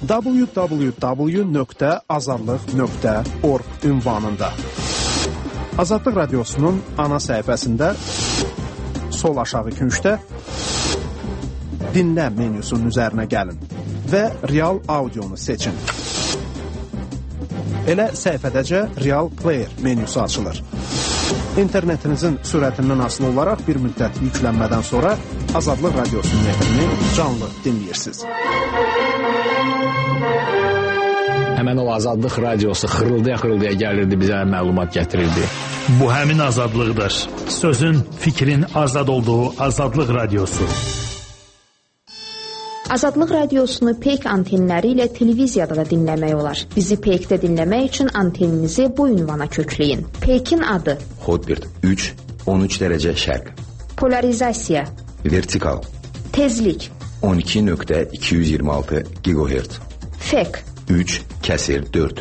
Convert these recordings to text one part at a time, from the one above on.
www.azadlıq.org ünvanında. Azadlıq Radiosunun ana səhifəsində sol aşağı küncdə dinlə menyusunun üzərinə gəlin və real audionu seçin. Elə səhifədəcə Real Player menyusu açılır. İnternetinizin sürətindən asılı olaraq bir müddət yüklənmədən sonra Azadlıq Radiosunun efrini canlı dinləyirsiniz. Həmən o Azadlıq Radiosu xırıldaya gəlirdi, bizə məlumat gətirirdi. Bu həmin azadlıqdır. Sözün, fikrin azad olduğu Azadlıq Radiosu. Azadlıq Radiosunu PEYK antenləri ilə televiziyada da dinləmək olar. Bizi PEYK-də dinləmək üçün anteninizi bu ünvana kökləyin. PEYK-in adı Hotbird 3, 13 dərəcə şərq. Polarizasiya Vertikal Tezlik 12.226 GHz. FEK 3/4.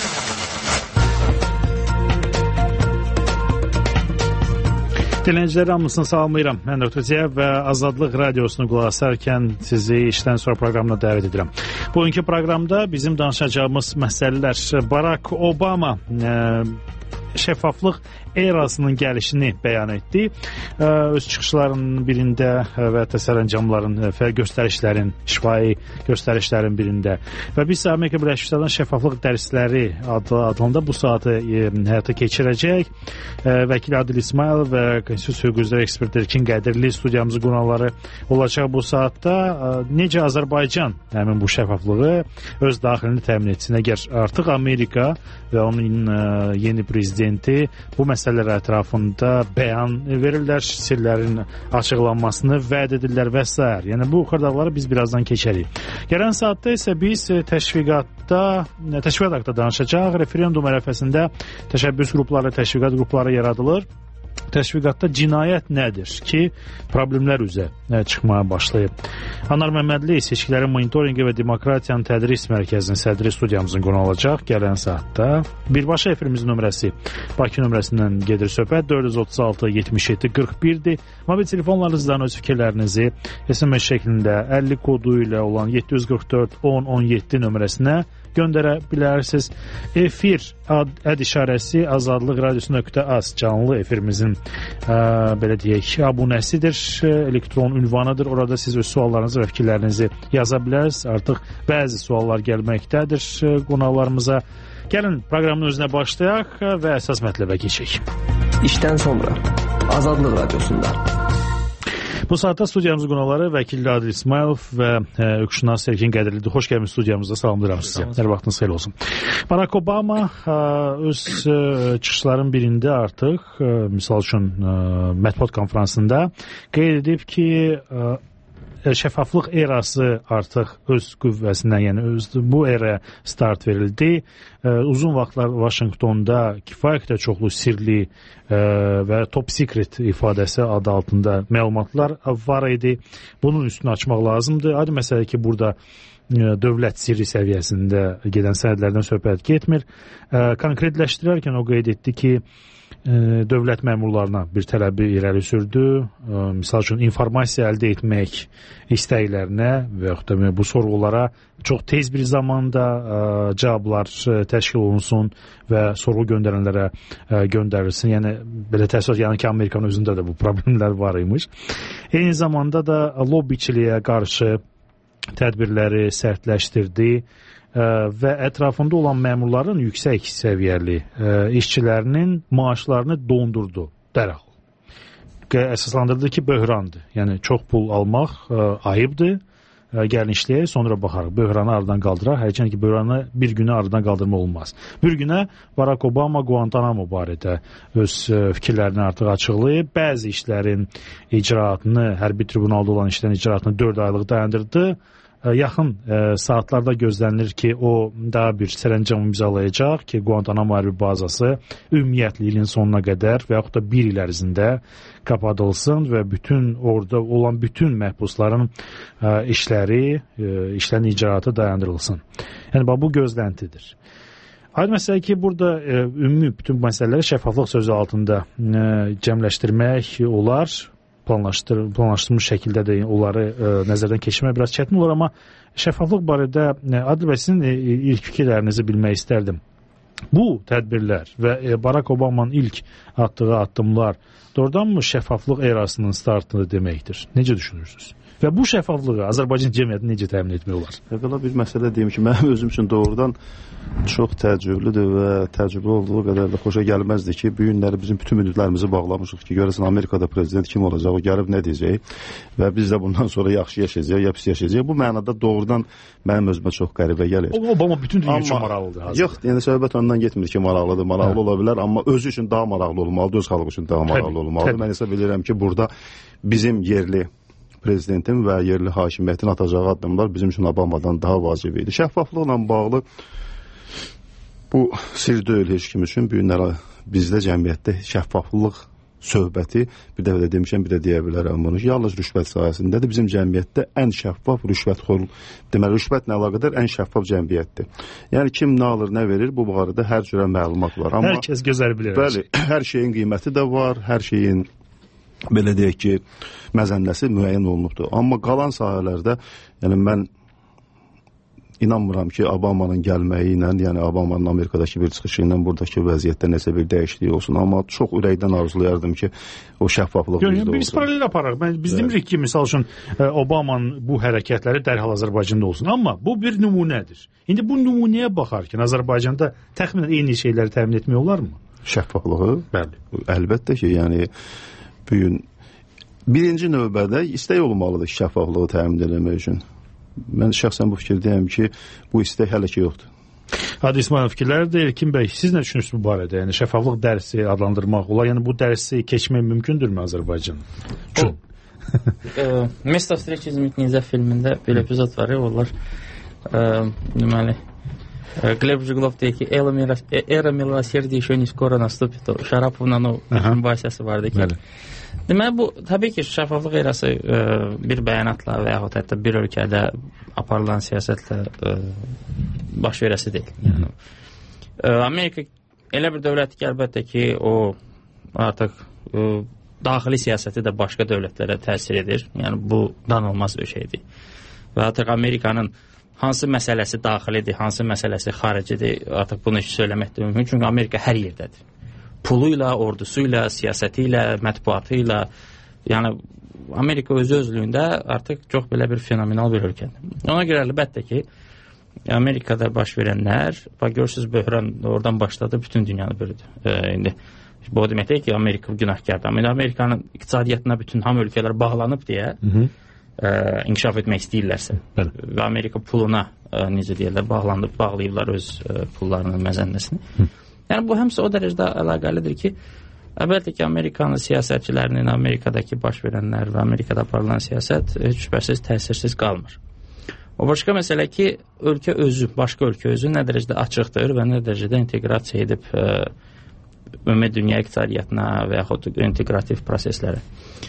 Dinləyiciləri hamısını salamlayıram. Mən Ötüziyə və Azadlıq Radiosunu qulaq asarkən sizi işdən sonra proqramına dəvət edirəm. Bugünkü proqramda bizim danışacağımız məsələlər Barack Obama şəffaflıq erasının gəlişini bəyan etdi. Öz çıxışlarının birində və sərəncamların, göstərişlərin, şifahi göstərişlərin birində və biz Amerika Birləşmiş Ştatlarının şəffaflıq dərsləri adında bu saatı həyata keçirəcək. Vəkil Adil İsmail və Konstitusiya hüquq üzrə ekspert Erkin Qədirli studiyamızın qonaqları olacaq bu saatda. Necə Azərbaycan həmin bu şəffaflığı öz daxilini təmin etsin? Əgər artıq Amerika və onun yeni prezidenti bu məsələlər ətrafında bəyan verirlər, sirlərin açıqlanmasını vəd edirlər və s. Yəni bu xırdaqları biz birazdan keçərik. Gələn saatda isə biz təşviqat haqqında danışacaq. Referendum ərəfəsində təşəbbüs qrupları, təşviqat qrupları yaradılır. Təşviqatda cinayət nədir ki, problemlər üzə çıxmaya başlayıb. Anar Məmmədli seçkilərin monitorinqi və demokratiyanın tədris mərkəzinin sədri studiyamızın qonağı olacaq gələn saatda. Birbaşa efirimizin nömrəsi Bakı nömrəsindən gedir söhbət 436-77-41-dir. Mobil telefonlarınızdan öz fikirlərinizi SMS şəklində 50 kodu ilə olan 744-1017 nömrəsinə göndərə bilərsiniz. Efir əd işarəsi Azadlıq Radiosu.az canlı efirimizin belə deyək abunəsidir, elektron ünvanıdır. Orada siz öz suallarınızı və fikirlərinizi yaza bilərsiniz. Artıq bəzi suallar gəlməkdədir qonaqlarımıza. Gəlin proqramın özünə başlayaq və əsas mətləbə keçək. İşdən sonra Azadlıq Radiosunda. Bu saatda studiyamızın qonaqları vəkil Adil İsmailov və hüquqşünas Erkin Qədirlidir. Xoş gəlmiş studiyamızda, salamlayıram sizə. Hər vaxtınız xeyir olsun. Barack Obama öz çıxışların birində artıq, misal üçün mətbuat konferansında qeyd edib ki, şəffaflıq erası artıq öz qüvvəsindən, yəni bu eraya start verildi. Uzun vaxtlar Vaşinqtonda kifayət qədər çoxlu sirli və top secret ifadəsi adı altında məlumatlar var idi. Bunun üstünü açmaq lazımdır. Aydın məsələ ki, burada dövlət sirri səviyyəsində gedən sənədlərdən söhbət getmir. Konkretləşdirərkən o qeyd etdi ki, dövlət məmurlarına bir tələbi irəli sürdü. Misal üçün, informasiya əldə etmək istəklərinə və yaxud da bu sorğulara çox tez bir zamanda cavablar təşkil olunsun və sorğu göndərənlərə göndərilsin. Yəni, belə təəssürat yəni ki, Amerikanın özündə də bu problemlər var imiş. Eyni zamanda da lobbiçiliyə qarşı tədbirləri sərtləşdirdi və ətrafında olan məmurların yüksək səviyyəli işçilərinin maaşlarını dondurdu dərhal. Əsaslandırdı ki, böhrandır. Yəni, çox pul almaq ayıbdır. Gəlin işləyək, sonra baxarıq. Böhranı aradan qaldıraq. Hərçən ki, böhranı bir günə aradan qaldırma olmaz. Bir günə Barack Obama Guantanamo barədə öz fikirlərini artıq açıqlayıb. Bəzi işlərin icraatını, hərbi tribunalda olan işlərin icraatını 4 aylıq dayandırdı. Yaxın saatlarda gözlənilir ki, o daha bir sərəncam imzalayacaq ki, Guantanamo hərbi bazası ümumiyyətlə ilin sonuna qədər və yaxud da bir il ərzində qapadılsın və orada olan bütün məhbusların işlərin icraatı dayandırılsın. Yəni, bu gözləntidir. Aydın məsələ ki, burada ümumi bütün məsələləri şəffaflıq sözü altında cəmləşdirmək olar. planlaşdırılmış şəkildə də onları nəzərdən keçirmək biraz çətin olur, amma şəffaflıq barədə Adil bəy, sizin ilk fikirlərinizi bilmək istərdim. Bu tədbirlər və Barack Obama'nın ilk atdığı addımlar doğrudanmı şəffaflıq erasının startı deməkdir? Necə düşünürsünüz? Və bu şəffaflığı Azərbaycan cəmiyyəti necə təmin etmək olar? Belə bir məsələ deyim ki, mənim özüm üçün doğrudan çox təəccüblüdür və təcrübə olduğu qədər də xoşa gəlməzdi ki, bu günləri bizim bütün ümidlərimizi bağlamışıq ki, görəsən Amerikada prezident kim olacaq, o gəlib nə deyəcək və biz də bundan sonra yaxşı yaşayacaq, ya pis yaşayacaq. Bu mənada doğrudan mənim özümə çox qəribə gəlir. Obama bütün dünya üçün maraqlıdır. Yox, yəni söhbət ondan getmir ki, maraqlıdır, maraqlı ola bilər, amma özü üçün daha maraqlı olmalıdır, öz xalqı üçün daha maraqlı olmalıdır. Mən isə bilirəm ki, burada bizim yerli prezidentin və yerli hakimiyyətin atacağı addımlar bizim üçün Obamadan daha vacib idi. Şəffaflıqla bağlı bu sir deyil heç kim üçün. Bu günlərə bizdə cəmiyyətdə şəffaflıq söhbəti, bir dəfə də demişəm, bir də deyə bilərəm bunu. Yalnız rüşvət sayəsindədir. Bizim cəmiyyətdə ən şəffaf rüşvətxor, deməli rüşvətlə əlaqədar ən şəffaf cəmiyyətdir. Yəni kim nə alır, nə verir, bu barədə hər cürə məlumat var. Amma hər kəs gözəl bilir. Bəli, hər şeyin qiyməti də var, hər şeyin belə deyək ki, məzənnəsi müəyyən olunubdur. Amma qalan sahələrdə, yəni mən inanmıram ki, Obama'nın gəlməyi ilə, yəni Obama'nın Amerikadakı bir çıxışı ilə buradakı vəziyyətdə nəsə bir dəyişiklik olsun. Amma çox ürəkdən arzulayardım ki, o şəffaflıq bizdə olsun. Biz paralel aparaq. Biz demirik ki, misal üçün Obama'nın bu hərəkətləri dərhal Azərbaycanda olsun. Amma bu bir nümunədir. İndi bu nümunəyə baxarkən Azərbaycanda təxminən eyni şeyləri təmin etmək olarmı? Şəffaflığı? Bəli. Əlbəttə ki, yəni bu gün birinci növbədə istək olmalıdır şəffaflığı təmin etmək üçün. Mən şəxsən bu fikirdəyəm ki, bu istək hələ ki yoxdur. Adil İsmail fikirləri də Elkin bəy, siz nə düşünürsünüz bu barədə? Yəni şəffaflıq dərsi adlandırmaq olar, yəni bu dərsi keçmək mümkündürmü Azərbaycan üçün? Место встречи изменить нельзя filmində bir epizod var ya, onlar deməli Gleb Jigulov deyir ki, era milosердия еще не скоро наступит. Şarapovla o mübahisəsi vardı ki. Deməli, bu, təbii ki, şəffaflıq erası bir bəyanatla və yaxud hətta bir ölkədə aparılan siyasətlə baş verəsi deyil. Yəni, Amerika elə bir dövlət ki, əlbəttə ki, o artıq daxili siyasəti də başqa dövlətlərə təsir edir. Yəni, bu danılmaz bir şeydir. Və artıq Amerikanın hansı məsələsi daxilidir, hansı məsələsi xaricidir, artıq bunu söyləmək də mümkün. Çünki Amerika hər yerdədir. Puluyla, ordusuyla, siyasəti ilə, mətbuatı ilə, yəni Amerika özlüyündə artıq çox belə bir fenomenal bir ölkədir. Ona görə əlbəttə ki, Amerikada baş verənlər, görürsünüz, böhran oradan başladı, bütün dünyanı bölüdü. İndi bu demək deyil ki, Amerika günahkardır. Amma Amerikanın iqtisadiyyatına bütün hamı ölkələr bağlanıb deyə inkişaf etmək istəyirlərsə və Amerika puluna, necə deyirlər, bağlayırlar öz pullarının məzənnəsini. Yəni, bu həmsə o dərəcədə əlaqəlidir ki, əlbəttə ki, Amerikanın siyasətçilərinin, Amerikadakı baş verənlər və Amerikada aparılan siyasət heç şübhəsiz təsirsiz qalmır. O başqa məsələ ki, ölkə özü, başqa ölkə özü nə dərəcədə açıqdır və nə dərəcədə inteqrasiya edib ümumi dünya iqtisadiyyatına və yaxud integrativ proseslərə.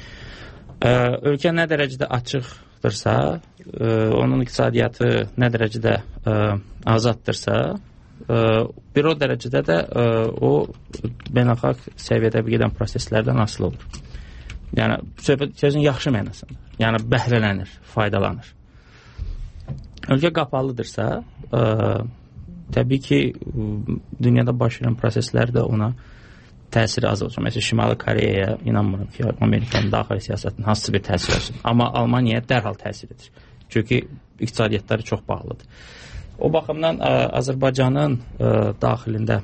Ölkə nə dərəcədə açıqdırsa, onun iqtisadiyyatı nə dərəcədə azaddırsa, bir o dərəcədə də o beynəlxalq səviyyədə gedən proseslərdən asılı olur. Yəni, sözün yaxşı mənasında. Yəni, bəhrələnir, faydalanır. Ölkə qapalıdırsa, təbii ki, dünyada baş verən proseslər də ona təsiri az olacaq. Məsələn, Şimali Koreyaya inanmıram ki, Amerikanın daxili siyasətinin hansısa bir təsir olsun. Amma Almaniyaya dərhal təsir edir. Çünki iqtisadiyyatları çox bağlıdır. O baxımdan Azərbaycanın daxilində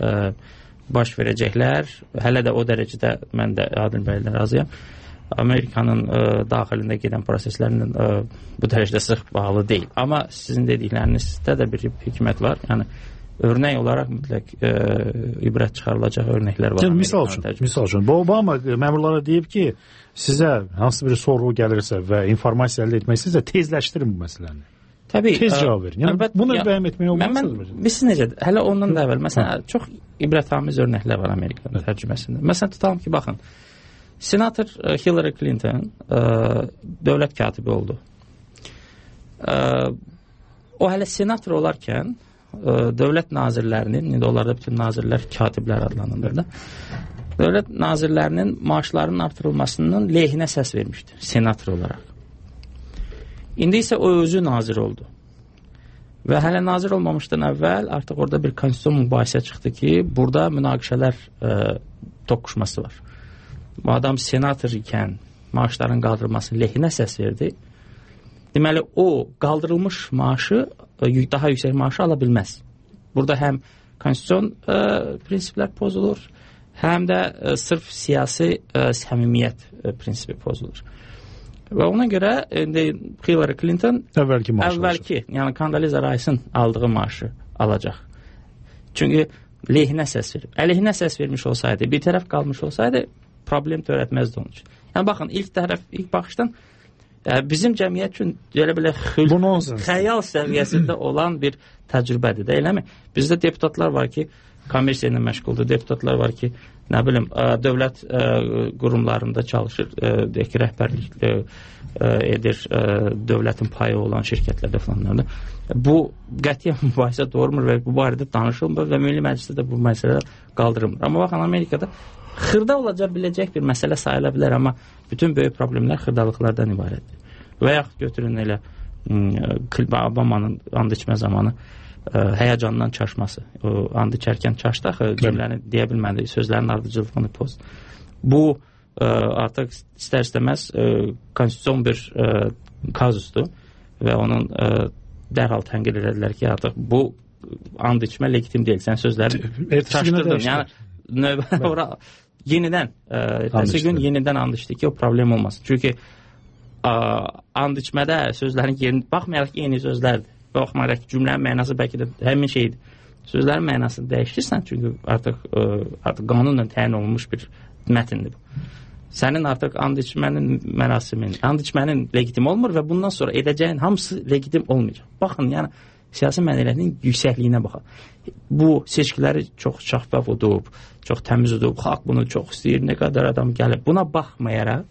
baş verəcəklər, hələ də o dərəcədə mən də Adil bəylə razıyam, Amerikanın daxilində gedən proseslərlə bu dərəcədə sıx bağlı deyil. Amma sizin dediklərinizdə də bir hikmət var. Yəni, örnək olaraq mütləq ibrət çıxarılacaq örnəklər var. Misal üçün, Obama məmurlara deyib ki, sizə hansı bir sorğu gəlirsə və informasiya əldə etmək istəyirsə, tezləşdirin bu məsələni. Təbii, tez cavab verin. Yəni, bunu bəyəm etmək olmazsınız. Biz necədir? Hələ ondan da əvvəl, məsələn, çox ibrətamiz örnəklər var Amerikanın tərcüməsində. Məsələn, tutalım ki, baxın, senator Hillary Clinton dövlət katibi oldu. O hələ senator olarkən dövlət nazirlərinin, indi onlarda bütün nazirlər katiblər adlanılır da, dövlət nazirlərinin maaşlarının artırılmasının lehinə səs vermişdir senator olaraq. İndi isə o özü nazir oldu. Və hələ nazir olmamışdan əvvəl artıq orada bir konstitusiyon mübahisə çıxdı ki, burada münaqişələr toqquşması var. Bu adam senator ikən maaşların qaldırılması lehinə səs verdi. Deməli, o qaldırılmış maaşı, daha yüksək maaşı ala bilməz. Burada həm konstitusiyon prinsiplər pozulur, həm də sırf siyasi səmimiyyət prinsipi pozulur. Və ona görə Hillary Clinton əvvəlki, yəni Condoleezza Rice'ın aldığı maaşı alacaq. Çünki lehinə səs verib. Əleyhinə səs vermiş olsaydı, bir tərəf qalmış olsaydı, problem törətməzdi onun üçün. Yəni, baxın, ilk baxışdan bizim cəmiyyət üçün belə xəyal səviyyəsində olan bir təcrübədir də, eləmi? Bizdə deputatlar var ki, kommersiya ilə məşğuldur, deputatlar var ki, nə bilim, dövlət qurumlarında çalışır, deyək ki, rəhbərlik edir, dövlətin payı olan şirkətlərdə falanlarda. Bu qətiyyən mübahisə doğurmur və bu barədə danışılmır və Milli Məclisdə də bu məsələlər qaldırılmır. Amma baxın, Amerikada xırda biləcək bir məsələ sayıla bilər, amma bütün böyük problemlər xırdalıqlardan ibarətdir. Və yaxud götürün elə Obama'nın and içmə zamanı həyəcandan çaşması. O and içərkən çaşdı axı, cümləni deyə bilmədi, sözlərin ardıcıllığını poz. Bu artıq istər-istəməz konstitusiyon bir kazusdur və onun dərhal tənqid edilər ki, artıq bu and içmə legitim deyil. Sən sözləri çaşdırdın. Yəni növbə yenidən ertəsi gün yenidən and içdi ki, o problem olmasın. Çünki and içmədə sözlərin yerini baxmayaraq ki, yeni sözlərdir. Baxmayaraq ki, cümlənin mənası bəlkə də həmin şeydir. Sözlərin mənasını dəyişdirsən, çünki artıq qanunla təyin olunmuş bir mətindir bu. Sənin artıq and içmənin mərasimin, and içmənin legitim olmur və bundan sonra edəcəyin hamısı legitim olmayacaq. Baxın, yəni siyasi mədəniyyətin yüksəkliyinə baxın. Bu seçkiləri çox şəffaf olub, çox təmiz olub, xalq bunu çox istəyir, nə qədər adam gəlib. Buna baxmayaraq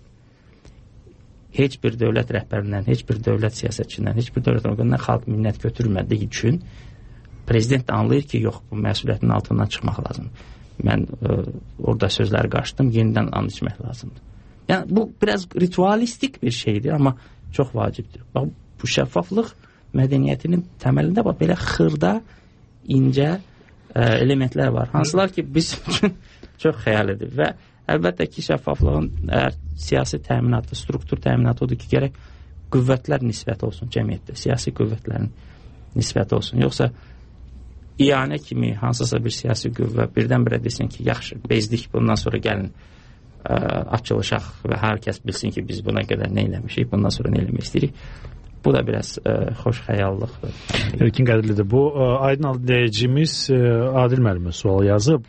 heç bir dövlət rəhbərindən, heç bir dövlət siyasətçindən, heç bir dövlət orqanından xalq minnət götürmədiyi üçün prezident də anlayır ki, yox, bu məsuliyyətin altından çıxmaq lazımdır. Mən orada sözləri qaçdım, yenidən and içmək lazımdır. Yəni, bu biraz ritualistik bir şeydir, amma çox vacibdir. Bax, bu şəffaflıq mədəniyyətinin təməlində belə xırda, incə elementlər var. Hansılar ki, bizim üçün çox xəyalidir və əlbəttə ki, şəffaflığın əgər siyasi təminatı, struktur təminatı odur ki, gərək qüvvətlər nisbəti olsun cəmiyyətdə, siyasi qüvvətlərin nisbəti olsun. Yoxsa iyanə kimi hansısa bir siyasi qüvvə birdən-birə desin ki, yaxşı, bezdik, bundan sonra gəlin açılışaq və hər kəs bilsin ki, biz buna qədər nə eləmişik, bundan sonra nə eləmək istəyirik. Bu da biraz xoş xəyallıqdır. Erkin Qədirlidir. Bu aydın dinləyicimiz Adil müəllimə sual yazıb.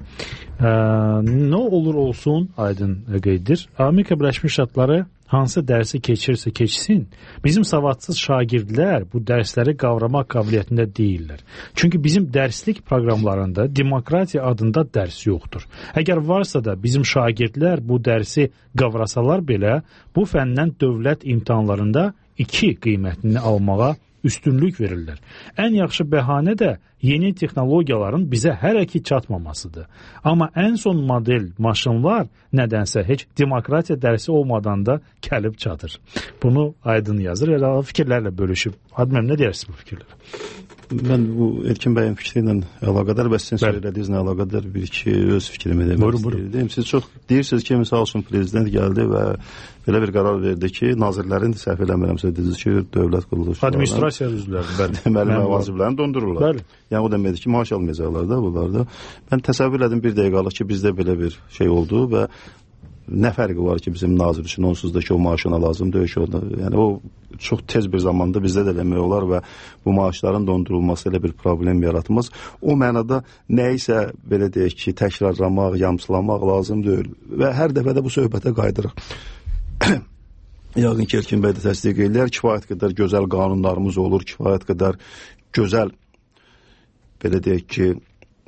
Nə olur olsun, aydın qeydir, Amerika Birləşmiş Ştatları hansı dərsi keçirsə keçsin, bizim savadsız şagirdlər bu dərsləri qavramaq qabiliyyətində deyirlər. Çünki bizim dərslik proqramlarında demokratiya adında dərs yoxdur. Əgər varsa da bizim şagirdlər bu dərsi qavrasalar belə, bu fəndən dövlət imtahanlarında 2 qiymətini almağa üstünlük verirlər. Ən yaxşı bəhanə də yeni texnologiyaların bizə hələ ki çatmamasıdır. Amma ən son model maşınlar nədənsə heç demokratiya dərsi olmadan da gəlib çatır. Bunu aydın yazır. Fikirlərlə bölüşüb. Adməm, nə deyərsiniz bu fikirlərə? Mən bu Erkin bəyin fikri ilə əlaqədar, bəs sizin söylədiyinizlə əlaqədar bir-iki öz fikrimi demək istəyirdim. Siz çox deyirsiniz ki, misal üçün prezident gəldi və belə bir qərar verdi ki, nazirlərin səhv eləmirəmsə dediniz ki, dövlət quruluşları administrasiya üzvləri deməli məvaziblərini dondururlar. Yəni o deməkdir ki, maaş almayacaqlar da bunlarda. Mən təsəvvür edim bir dəqiqəlik ki, bizdə belə bir şey oldu və nə fərqi var ki, bizim nazir üçün onsuz da ki, o maaşına lazımdır. Yəni o çox tez bir zamanda bizdə də eləmək olar və bu maaşların dondurulması elə bir problem yaratmaz. O mənada nə isə belə deyək ki, təkrarlamaq, yamsılamaq lazım deyil və hər dəfə də bu söhbətə qaydırıq. Yəqin ki, Erkin bəy də təsdiq edirlər, kifayət qədər gözəl qanunlarımız olur, kifayət qədər gözəl belə deyək ki,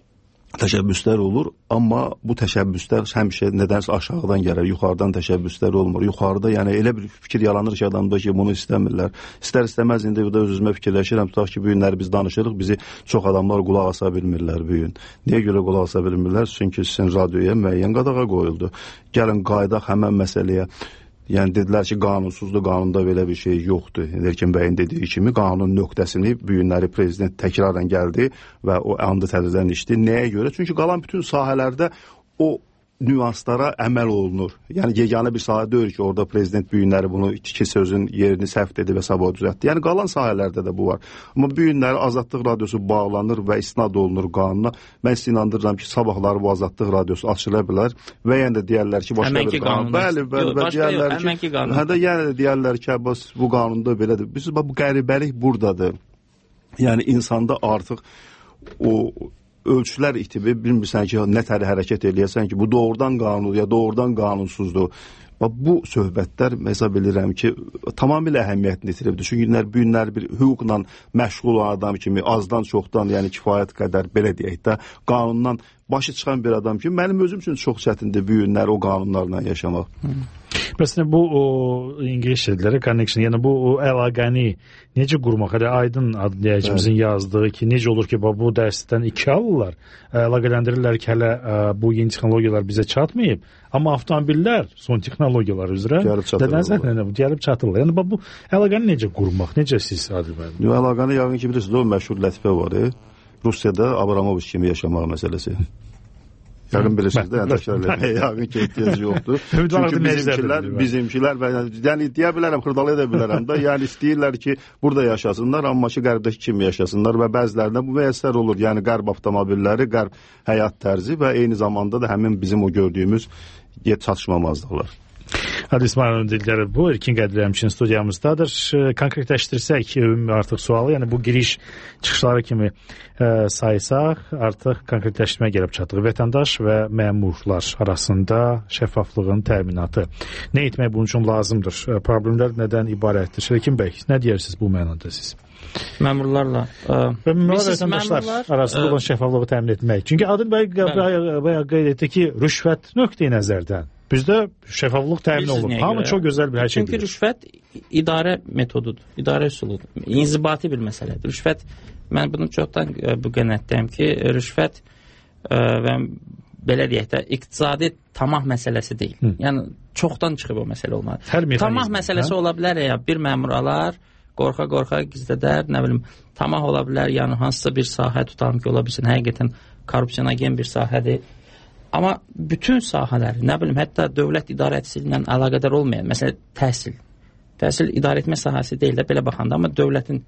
təşəbbüslər olur, amma bu təşəbbüslər həmişə nədənsə aşağıdan gəlir, yuxarıdan təşəbbüslər olmur. Yuxarıda, yəni elə bir fikir yaranır ki, adamda ki, bunu istəmirlər. İstər-istəməz indi burada öz-özümə fikirləşirəm, tutaq ki, bu günləri biz danışırıq, bizi çox adamlar qulaq asa bilmirlər bu gün. Niyə görə qulaq asa bilmirlər? Çünki sizin radioya müəyyən qadağa qoyuldu. Gəlin qaydaq həmən məsələyə. Yəni dedilər ki, qanunsuzluq, qanunda belə bir şey yoxdur. Erkin bəyin dediyi kimi qanunun nöqtəsini bu günləri prezident təkrarən gəldi və o andı təzədən içdi. Nəyə görə? Çünki qalan bütün sahələrdə o nüanslara əməl olunur. Yəni yeganə bir sahə deyil ki, orada prezident bu günləri bunu iki sözün yerini səhv dedi və sabah düzəltdi. Yəni qalan sahələrdə də bu var. Amma bu günləri Azadlıq radiosu bağlanır və istinad olunur qanuna. Mən sizə inandırıram ki, sabahları bu Azadlıq radiosu açıla bilər və yəni də deyərlər ki, başqa bir qanun. Bəli, deyərlər ki, yəni də deyərlər ki, bu qanunda belədir. Biz bu qəribəlik buradadır. Yəni insanda artıq o ölçülər itibir, bilmirsən ki, nə təri hərəkət eləyəsən ki, bu doğrudan qanun ya doğrudan qanunsuzdur. Bu söhbətlər hesab edirəm ki, tamamilə əhəmiyyətini itiribdir. Çünki bu günlər bir hüquqla məşğul olan adam kimi azdan çoxdan, yəni kifayət qədər belə deyək də, qanundan başı çıxan bir adam ki, mənim özüm üçün çox çətindir bu günlər o qanunlarla yaşamaq. Məsələn, bu İngiliscələri connection, yəni bu əlaqəni necə qurmaq? Hələ Aydın adlayıcımızın yazdığı ki, necə olur ki, bu dərsdən 2 alırlar, əlaqələndirirlər ki, hələ bu yeni texnologiyalar bizə çatmayıb, amma avtomobillər son texnologiyalar üzrə gəlib çatırlar. Yəni bu əlaqəni necə qurmaq? Necə siz Adil bəy? Əlaqəni yəqin ki, bilirsiniz, o məşhur lətifə var. Rusiyada Abramoviç kimi yaşamaq məsələsi. Yəqin bilirsiniz də, yəqin ki, ehtiyacı yoxdur. Çünki bizimkilər, yəni deyə bilərəm, xırdalaya da bilərəm də, yəni istəyirlər ki, burada yaşasınlar, amma ki, qərbdəki kimi yaşasınlar və bəzilərinə bu müəssər olur. Yəni qərb avtomobilləri, qərb həyat tərzi və eyni zamanda da həmin bizim o gördüyümüz çatışmamazlıqlar. Adil İsmail'in dilləri bu. İlkin Qədir həmçinin studiyamızdadır. Konkretləşdirsək artıq sualı, yəni bu giriş çıxışları kimi saysaq, artıq konkretləşdirməyə gəlib çatdıq. Vətəndaş və məmurlar arasında şəffaflığın təminatı. Nə etmək bunun üçün lazımdır? Problemlər nədən ibarətdir? Şərikin bəy, nə deyirsiniz bu mənada siz? Məmurlarla və vətəndaşlar arasında olan şəffaflığı təmin etmək. Çünki Adil bəy qeyd etdi ki, rüşvət nöqteyi nəzərdən bizdə şəffaflıq təmin olunur. Hamı çox gözəl bir hər şey bilir. Çünki rüşvət idarə metodudur, idarə üsuludur. İnzibati bir məsələdir. Rüşvət, mən bunu çoxdan bu qənaətdəyim ki, rüşvət və belə deyək də, iqtisadi tamah məsələsi deyil. Yəni, çoxdan çıxıb o məsələ olmalı. Tamah məsələsi ola bilər ya, bir məmur alar, qorxa-qorxa gizlədər, nə bilim, tamah ola bilər, yəni hansısa bir sahə tutalım ki, ola bilsin, həqiqətən korrupsiyonagen bir sahədir. Amma bütün sahələri, nə bilim, hətta dövlət idarəçisi ilə əlaqədar olmayan, məsələn, təhsil. Təhsil idarə etmə sahəsi deyil də, belə baxanda, amma dövlətin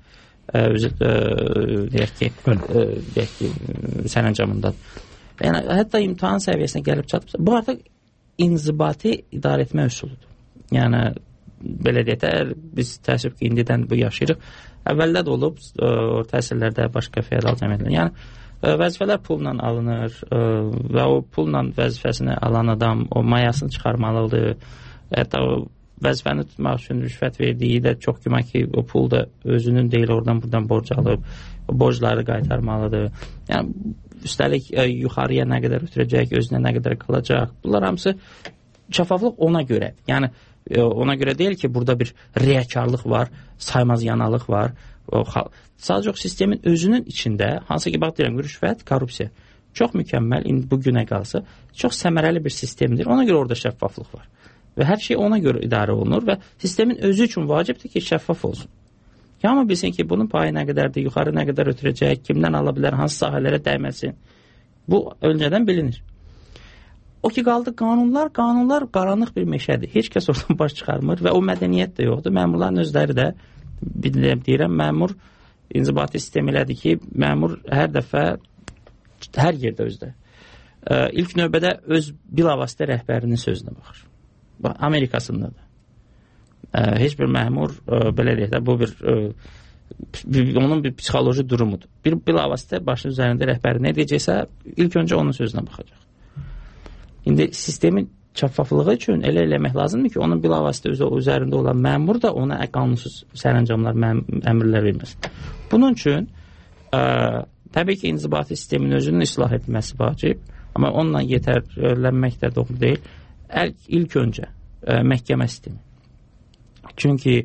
deyək ki, sərəncamındadır. Yəni, hətta imtahan səviyyəsinə gəlib çatıbsa, bu artıq inzibati idarə etmə üsuludur. Yəni, belə deyək də, biz təəssüf ki, indidən bu yaşayırıq. Əvvəldə də olub, təhsillərdə başqa fədal cəmiyyətlər. Yəni, vəzifələr pulla alınır və o pulla vəzifəsini alan adam o mayasını çıxarmalıdır. Hətta o vəzifəni tutmaq üçün rüşvət verdiyi də çox güman ki, o pul da özünün deyil, oradan-buradan borc alıb, o borcları qaytarmalıdır. Yəni, üstəlik yuxarıya nə qədər ötürəcək, özünə nə qədər qalacaq. Bunlar hamısı şəffaflıq ona görə. Yəni, ona görə deyil ki, burada bir riyakarlıq var, saymaz yanalıq var. Sadəcə sistemin özünün içində, hansı ki, bax deyirəm, rüşvət, korrupsiya çox mükəmməl, bu günə qalsa, çox səmərəli bir sistemdir. Ona görə orada şəffaflıq var. Və hər şey ona görə idarə olunur və sistemin özü üçün vacibdir ki, şəffaf olsun. Amma bilsin ki, bunun payı nə qədərdir, yuxarı nə qədər ötürəcək, kimdən ala bilər, hansı sahələrə dəyməsin. Bu öncədən bilinir. O ki, qaldı qanunlar qaranlıq bir meşədir. Heç kəs oradan baş çıxarmır və o mədəniyyət də yoxdur. Məmurların özləri də, deyirəm, məmur inzibati sistem elədir ki, məmur hər dəfə, hər yerdə özdə. İlk növbədə öz bilavasitə rəhbərinin sözünə baxır. Amerikasında da. Heç bir məmur, belə deyək də, bu onun bir psixoloji durumudur. Bir bilavasitə başının üzərində rəhbəri nə deyəcəksə, ilk öncə onun sözünə baxacaq. İndi sistemin şəffaflığı üçün elə eləmək lazımdır ki, onun bilavasitə üzərində olan məmur da ona qanunsuz sərəncamlar, əmrlər verməsin. Bunun üçün təbii ki, inzibati sistemin özünün islah etməsi vacib, amma onunla yetərlənmək də doğru deyil. İlk öncə məhkəmə sistemi. Çünki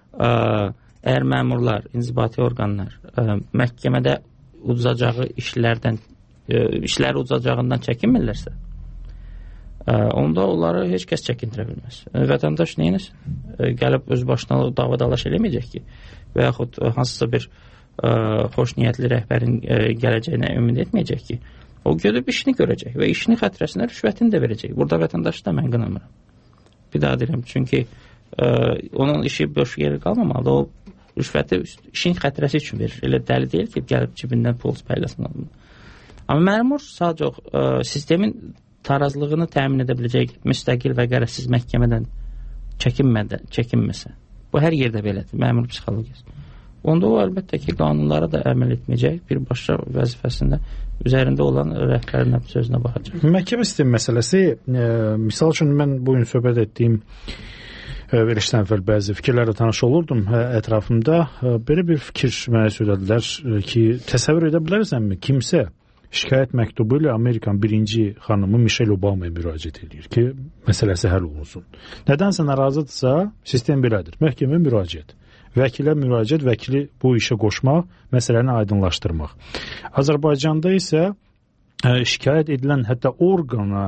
əgər məmurlar, inzibati orqanlar məhkəmədə uzacağı işləri uzacağından çəkinmirlərsə, onda onları heç kəs çəkindirə bilməz. Vətəndaş neyinəsin? Gəlib öz başına dava-dalaş eləməyəcək ki, və yaxud hansısa bir xoş niyyətli rəhbərin gələcəyinə ümid etməyəcək ki, o gedib işini görəcək və işini xətrəsinə rüşvətini də verəcək. Burada vətəndaşı da mən qınamıram. Bir daha deyirəm, çünki onun işi boş yeri qalmamalı, o rüşvəti işin xətrəsi üçün verir. Elə dəli deyil ki, gəlib cibindən pul paylasın. Amma məmur sadəcə sistemin tarazlığını təmin edə biləcək müstəqil və qərəzsiz məhkəmədən çəkinməsə. Bu hər yerdə belədir, məmur psixologiyası. Onda o əlbəttə ki, qanunlara da əməl etməyəcək, birbaşa vəzifəsində üzərində olan rəhbərin sözünə baxacaq. Məhkəmə sistemi məsələsi, misal üçün mən bu gün söhbət etdiyim verişdən əvvəl bəzi fikirlərlə tanış olurdum ətrafımda. Belə bir fikir mənə söylədilər ki, təsəvvür edə bilərsənmi, kimsə şikayət məktubu ilə Amerikan birinci xanımı Michelle Obama'ya müraciət edir ki, məsələsi həll olunsun. Nədənsə narazıdırsa, sistem belədir. Məhkəmə müraciət. Vəkilə müraciət, vəkili bu işə qoşmaq, məsələni aydınlaşdırmaq. Azərbaycanda isə şikayət edilən hətta orqana,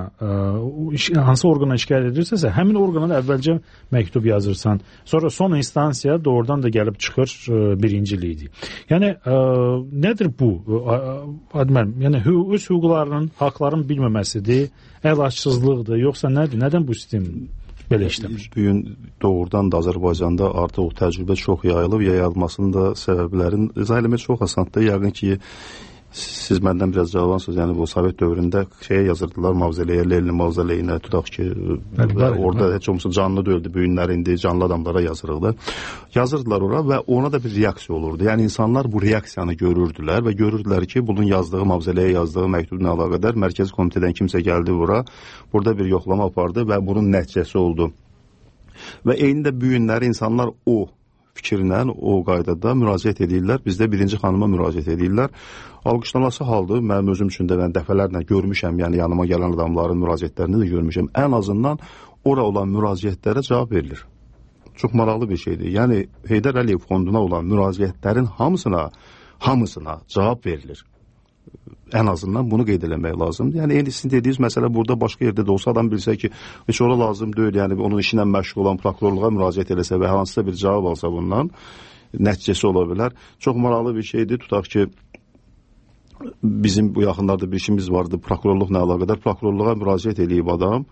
hansı orqana şikayət edirsə, həmin orqana əvvəlcə məktub yazırsan, sonra son instansiya doğrudan da gəlib çıxır birinciliyi. Yəni, nədir bu? Admən, yəni, öz hüquqlarının, haqların bilməməsidir, əlaçsızlıqdır, yoxsa nədir? Nədən bu sistem belə işləmir? Bu gün doğrudan da Azərbaycanda artıq o təcrübə çox yayılıb, yayılmasının da səbəblərin izah eləmək çox asandır. Yəqin ki, siz məndən biraz cavablansınız, yəni bu Sovet dövründə şeyə yazırdılar, mavzeleyə, Lenin mavzeleyinə, tutaq ki, orada heç olmasa canlı döyüldü, bu günlər indi canlı adamlara yazırıq da. Yazırdılar ora və ona da bir reaksiya olurdu. Yəni insanlar bu reaksiyanı görürdülər və görürdülər ki, bunun yazdığı, mavzeleyə yazdığı məktubla əlaqədar Mərkəzi Komitədən kimsə gəldi bura, burada bir yoxlama apardı və bunun nəticəsi oldu. Və eyni də bu günləri insanlar o fikirlə, o qaydada müraciət edirlər. Bizdə birinci xanıma müraciət edirlər. Alqışlanması haldır. Mənim özüm üçün də mən dəfələrlə görmüşəm, yəni yanıma gələn adamların müraciətlərini də görmüşəm. Ən azından ora olan müraciətlərə cavab verilir. Çox maraqlı bir şeydir. Yəni Heydər Əliyev fonduna olan müraciətlərin hamısına cavab verilir. Ən azından bunu qeyd eləmək lazımdır. Yəni, eyni sizin dediyiniz məsələ burada başqa yerdə də olsa, adam bilsə ki, heç ora lazım deyil, yəni onun işinə məşğul olan prokurorluğa müraciət eləsə və hansısa bir cavab alsa bundan, nəticəsi ola bilər. Çox maraqlı bir şeydir, tutaq ki, bizim bu yaxınlarda bir işimiz vardı, prokurorluqla əlaqədar, prokurorluğa müraciət eləyib adam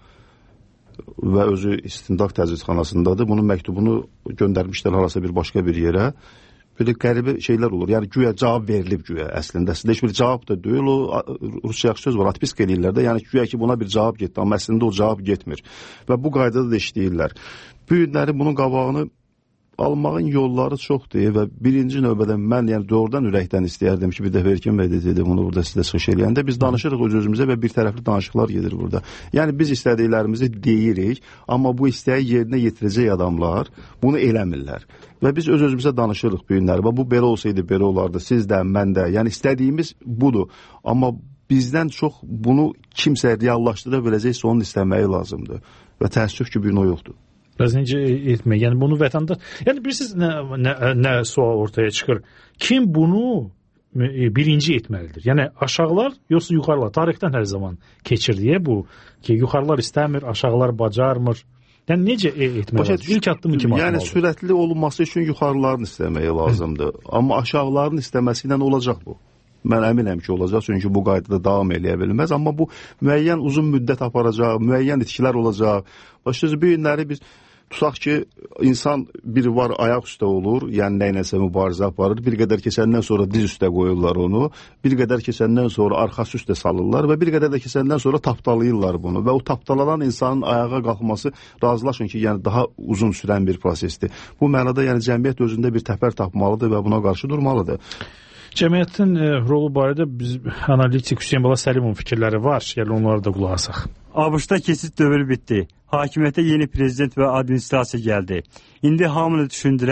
və özü istintaq təcridxanasındadır, bunun məktubunu göndərmişlər harasa bir başqa bir yerə. Belə qəribə şeylər olur. Yəni güya cavab verilib güya əslində. Əslində heç bir cavab da deyil. O rusca söz var, atpisk eləyirlər də. Yəni güya ki buna bir cavab getdi, amma əslində o cavab getmir. Və bu qaydada da işləyirlər. Bu günləri bunun qabağını almağın yolları çoxdur və birinci növbədə mən yəni doğrudan ürəkdən istəyərdim ki, bir dəfə Erkin bəy dedi, bunu burada sizə çıxış eləyəndə biz danışırıq öz-özümüzə və bir tərəfli danışıqlar gedir burada. Yəni biz istədiklərimizi deyirik, amma bu istəyi yerinə yetirəcək adamlar bunu eləmirlər. Və biz öz-özümüzə danışırıq bu günləri. Bu belə olsaydı belə olardı, siz də, mən də. Yəni istədiyimiz budur. Amma bizdən çox bunu kimsə reallaşdıra biləcəksə onun istəməyi lazımdır. Və təəssüf ki, bu gün o yoxdur. Biraz necə etmək? Yəni bunu vətəndaş... Yəni bilirsiniz nə sual ortaya çıxır? Kim bunu birinci etməlidir? Yəni aşağılar yoxsa yuxarılar? Tarixdən hər zaman keçir deyə bu ki, yuxarılar istəmir, aşağılar bacarmır. Yəni necə etməlidir? İlk addımı kim atmalıdır? Yəni sürətli olunması üçün yuxarıların istəməyi lazımdır. Amma aşağıların istəməsi ilə olacaq bu. Mən əminəm ki, olacaq, çünki bu qaydada davam eləyə bilməz. Amma bu müəyyən uzun müddət aparacaq, müəyyən itkilər olacaq. Başlıca bu günləri biz tutaq ki, insan biri var ayaq üstə olur, yəni nəyinəsə mübarizə aparır, bir qədər keçəndən sonra diz üstə qoyurlar onu, bir qədər keçəndən sonra arxası üstə salırlar və bir qədər də keçəndən sonra tapdalayırlar bunu və o tapdalanan insanın ayağa qalxması razılaşın ki, yəni daha uzun sürən bir prosesdir. Bu mənada yəni cəmiyyət özündə bir təpər tapmalıdır və buna qarşı durmalıdır. Cəmiyyətin rolu barədə biz analitik Hüseyin Bala Səlimovun fikirləri var. Yəni onları da qulaq asaq. ABŞ-da keçid dövrü bitdi. Hakimiyyətə yeni prezident və administrasiya gəldi. İndi hamını düşündürən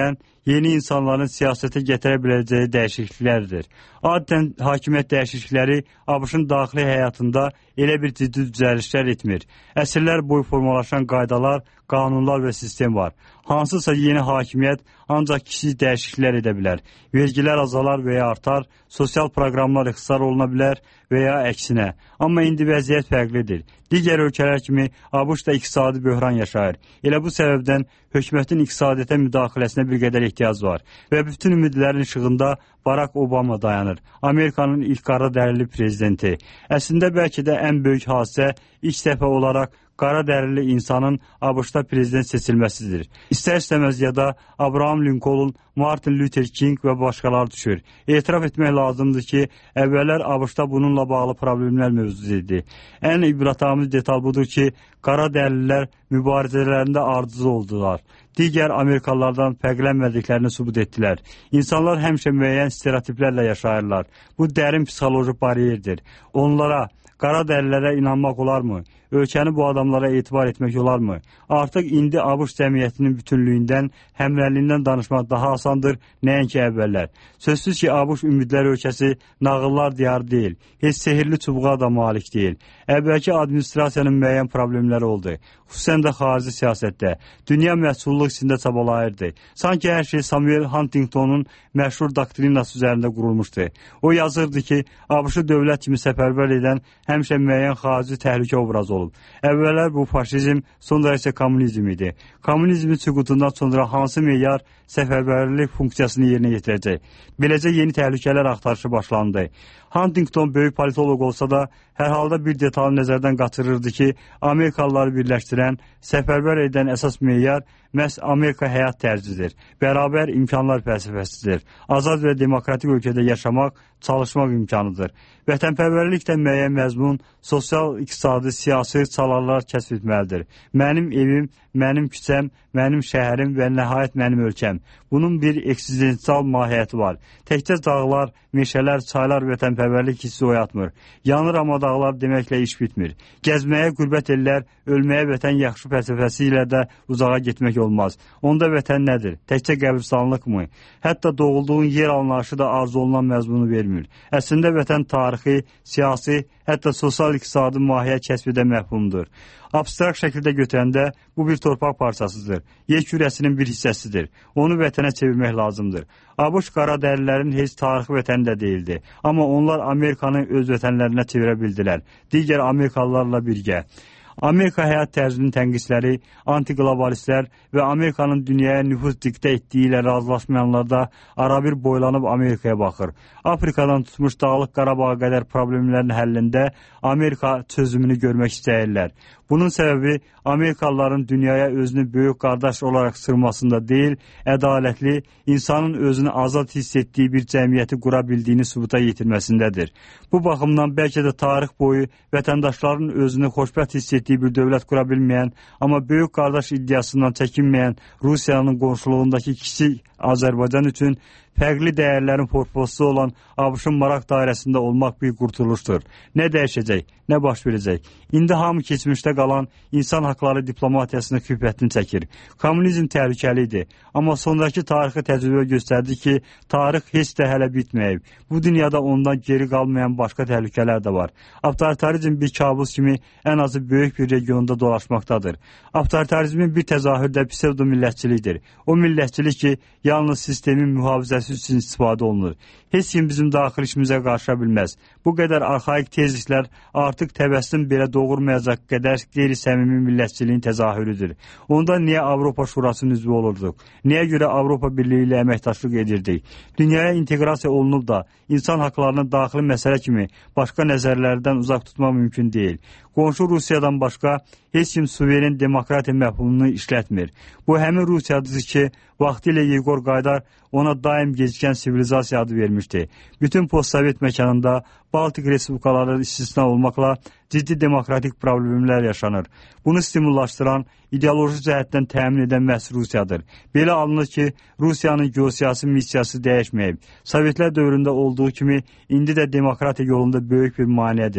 yeni insanların siyasətə gətirə biləcəyi dəyişikliklərdir. Adətən hakimiyyət dəyişiklikləri ABŞ-ın daxili həyatında elə bir ciddi düzəlişlər etmir. Əsrlər boyu formalaşan qaydalar, qanunlar və sistem var. Hansısa yeni hakimiyyət ancaq kiçik dəyişikliklər edə bilər. Vergilər azalar və ya artar, sosial proqramlar ixtisar oluna bilər və ya əksinə. Amma indi vəziyyət fərqlidir. Digər ölkələr kimi ABŞ da iqtisadi böhran yaşayır. Elə bu səbəbdən hökumətin iqtisadiyyata müdaxiləsinə bir qədər ehtiyac var və bütün ümidlərin işığında Barack Obama dayanır. Amerikanın ilk qara dərili prezidenti. Əslində bəlkə də ən böyük hadisə ilk dəfə olaraq qara dərili insanın ABŞ-da prezident seçilməsidir. İstər-istəməz ya da Abraham Lincoln, Martin Luther King və başqaları düşür. Etiraf etmək lazımdır ki, əvvəllər ABŞ-da bununla bağlı problemlər mövcud idi. Ən ibrətamiz detal budur ki, qara dərlilər mübarizələrində ardıcıl oldular. Digər Amerikalılardan fərqlənmədiklərini sübut etdilər. İnsanlar həmişə müəyyən stereotiplərlə yaşayırlar. Bu dərin psixoloji bariyerdir. Onlara, qara dərlilərə inanmaq olarmı? Ölkəni bu adamlara etibar etmək olarmı? Artıq indi ABŞ cəmiyyətinin bütünlüyündən, həmrəyliyindən danışmaq daha asandır, nəinki əvvəllər. Sözsüz ki, ABŞ ümidlər ölkəsi nağıllar diyarı deyil, heç sehirli çubuğa da malik deyil. Əvvəlki administrasiyanın müəyyən problemləri oldu, xüsusən də xarici siyasətdə. Dünya məhsulluluq içində çabalayırdı. Sanki hər şey Samuel Huntington'un məşhur doktrinası üzərində qurulmuşdu. O yazırdı ki, ABŞ-ı dövlət kimi səfərbər edən həmişə müəyyən xarici təhlükə obrazı olub. Əvvəllər bu faşizm, sonra isə kommunizm idi. Kommunizmin süqutundan sonra hansı meyar səfərbərlik funksiyasını yerinə yetirəcək? Beləcə yeni təhlükələr axtarışı başlandı. Huntington böyük politolog olsa da, hər halda bir detalı nəzərdən qaçırırdı ki, Amerikalıları birləşdirən, səfərbər edən əsas meyar məhz Amerika həyat tərzidir. Bərabər imkanlar fəlsəfəsidir. Azad və demokratik ölkədə yaşamaq, çalışmaq imkanıdır. Vətənpərvərlik də müəyyən məzmun, sosial, iqtisadi, siyasi çalarlar kəsb etməlidir. Mənim evim, mənim küçəm, mənim şəhərim və nəhayət mənim ölkəm. Bunun bir eksistensial mahiyyəti var. Təkcə dağlar, meşələr, çaylar vətənpərvərlik hissi oyatmır. Yanır amma dağlar deməklə iş bitmir. Gəzməyə qürbət ellər, ölməyə vətən yaxşı fəlsəfəsi ilə də uzağa getmək olmaz. Onda vətən nədir? Təkcə qəbristanlıq mı? Hətta doğulduğun yer anlayışı da arzu olunan məzmunu vermir. Əslində vətən tarixi, siyasi, hətta sosial-iqtisadi mahiyyət kəsb edən məfhumdur. Abstrakt şəkildə götürəndə bu bir torpaq parçasıdır. Yer kürəsinin bir hissəsidir. Onu vətənə çevirmək lazımdır. ABŞ qara dərlilərin heç tarixi vətəni də deyildi. Amma onlar Amerikanı öz vətənlərinə çevirə bildilər. Digər Amerikalılarla birgə. Amerika həyat tərzinin tənqisləri, antiqlobalistlər və Amerikanın dünyaya nüfuz diktə etdiyi ilə razılaşmayanlar da arabir boylanıb Amerikaya baxır. Afrikadan tutmuş Dağlıq Qarabağa qədər problemlərin həllində Amerika çözümünü görmək istəyirlər. Bunun səbəbi Amerikalıların dünyaya özünü böyük qardaş olaraq sırmasında deyil, ədalətli, insanın özünü azad hiss etdiyi bir cəmiyyəti qura bildiyini sübuta yetirməsindədir. Bu baxımdan bəlkə də tarix boyu vətəndaşların özünü xoşbəxt hiss etdiyi bir dövlət qura bilməyən, amma böyük qardaş iddiasından çəkinməyən Rusiyanın qonşuluğundakı kiçik Azərbaycan üçün fərqli dəyərlərin portfosu olan ABŞ-ın maraq dairəsində olmaq bir qurtuluşdur. Nə dəyişəcək, nə baş verəcək? İndi hamı keçmişdə qalan insan haqları diplomatiyasının xiffətini çəkir. Kommunizm təhlükəlidir, amma sonraki tarixi təcrübə göstərdi ki, tarix heç də hələ bitməyib. Bu dünyada ondan geri qalmayan başqa təhlükələr də var. Avtoritarizm bir kabus kimi ən azı böyük bir regionda dolaşmaqdadır. Avtoritarizmin bir təzahürü də psevdo-millətçilikdir. O millətçilik ki, yalnız sistemin mühafizəsi üçün istifadə olunur. Heç kim bizim daxil işimizə qarışa bilməz. Bu qədər arxaik tezliklər artıq təbəssüm belə doğurmayacaq qədər qeyri-səmimi millətçiliyin təzahürüdür. Onda niyə Avropa Şurasının üzvü olurduq? Niyə görə Avropa Birliyi ilə əməkdaşlıq edirdik? Dünyaya inteqrasiya olunub da insan haqlarını daxili məsələ kimi başqa nəzərlərdən uzaq tutmaq mümkün deyil. Qonşu Rusiyadan başqa heç kim suveren demokratiya məfhumunu işlətmir. Bu həmin Rusiyadır ki, vaxtilə Yegor Qaydar ona daim gecikən sivilizasiya adı vermişdi. Bütün postsovet məkanında Baltik respublikaları istisna olmaqla ciddi demokratik problemlər yaşanır. Bunu stimullaşdıran, ideoloji cəhətdən təmin edən məhz Rusiyadır. Belə alınır ki, Rusiyanın geosiyasi missiyası dəyişməyib. Sovetlər dövründə olduğu kimi indi də demokratiya yolunda böyük bir maneədir.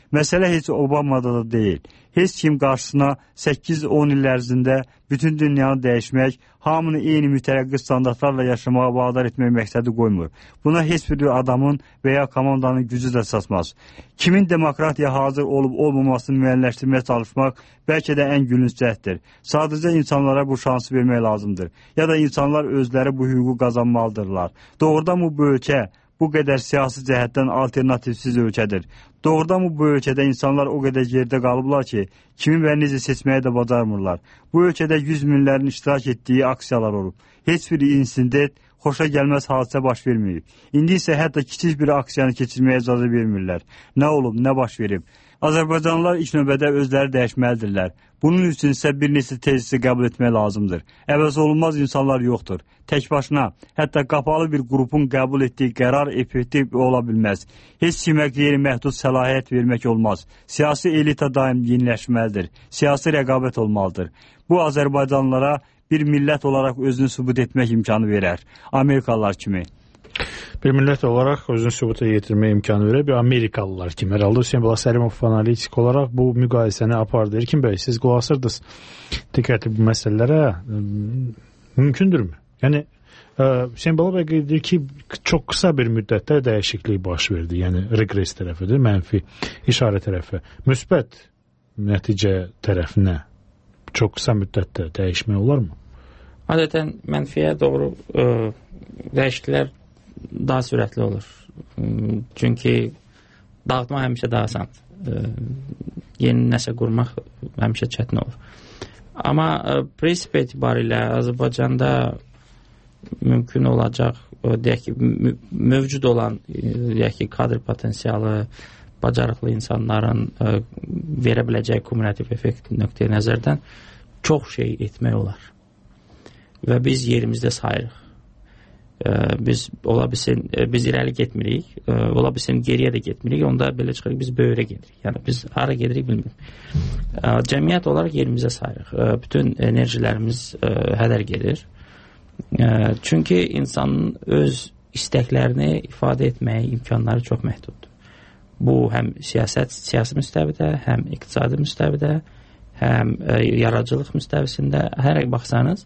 Məsələ heç Obamada da deyil. Heç kim qarşısına 8-10 il ərzində bütün dünyanı dəyişmək, hamını eyni mütərəqqi standartlarla yaşamağa vadar etmək məqsədi qoymur. Buna heç bir adamın və ya komandanın gücü də çatmaz. Kimin demokratiya hazır olub-olmamasını müəyyənləşdirməyə çalışmaq bəlkə də ən gülünc cəhddir. Sadəcə insanlara bu şansı vermək lazımdır. Ya da insanlar özləri bu hüququ qazanmalıdırlar. Doğrudan bu ölkə bu qədər siyasi cəhətdən alternativsiz ölkədir. Doğrudan bu ölkədə insanlar o qədər yerdə qalıblar ki, kimi və necə seçməyi də bacarmırlar. Bu ölkədə 100 minlərin iştirak etdiyi aksiyalar olub. Heç bir insident, xoşa gəlməz hadisə baş verməyib. İndi isə hətta kiçik bir aksiyanı keçirməyə icazə vermirlər. Nə olub, nə baş verib? Azərbaycanlılar ilk növbədə özləri dəyişməlidirlər. Bunun üçün isə bir neçə tezisi qəbul etmək lazımdır. Əvəz olunmaz insanlar yoxdur. Tək başına, hətta qapalı bir qrupun qəbul etdiyi qərar effektiv ola bilməz. Heç kimə qeyri-məhdud səlahiyyət vermək olmaz. Siyasi elita daim yeniləşməlidir. Siyasi rəqabət olmalıdır. Bu Azərbaycanlılara bir millət olaraq özünü sübut etmək imkanı verər. Amerikalılar kimi. Bir millət olaraq özünü sübuta yetirmək imkanı verər. Bir Amerikalılar kimi. Herhalde Hüseyin Bala Səlimov analitik olaraq bu müqayisəni apardı. Erkin bəy, siz qulaq asırdınız diqqətli bu məsələlərə. Mümkündürmü? Yəni, Hüseyin Bala bəy qeyd edir ki, çox qısa bir müddətdə dəyişiklik baş verdi. Yəni, regress tərəfidir, mənfi işarə tərəfi. Müsbət nəticə tərəfinə çox qısa müddətdə dəyişmək olarmı? Adətən mənfiyə doğru dəyişikliklər daha sürətli olur. Çünki dağıtmaq həmişə daha asandır. Yeni nəsə qurmaq həmişə çətin olur. Amma prinsip etibarilə Azərbaycanda mümkün olacaq, deyək ki, mövcud olan deyək ki, kadr potensialı, bacarıqlı insanların verə biləcəyi kumulativ effekt nöqteyi nəzərdən çox şey etmək olar. Və biz yerimizdə sayırıq. Biz ola bilsin, biz irəli getmirik, ola bilsin geriyə də getmirik, onda belə çıxırıq, biz böyrə gedirik. Yəni biz hara gedirik bilmirik. Cəmiyyət olaraq yerimizə sayırıq. Bütün enerjilərimiz hədər gedir. Çünki insanın öz istəklərini ifadə etməyə imkanları çox məhduddur. Bu həm siyasi müstəvidə, həm iqtisadi müstəvidə, həm yaradıcılıq müstəvisində, hər baxsanız,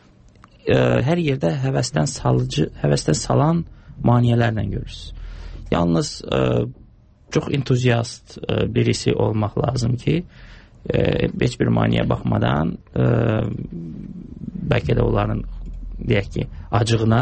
hər yerdə həvəsdən salan maneələrlə görürsünüz. Yalnız çox entuziast birisi olmaq lazım ki, heç bir maneəyə baxmadan bəlkə də onların deyək ki, acığına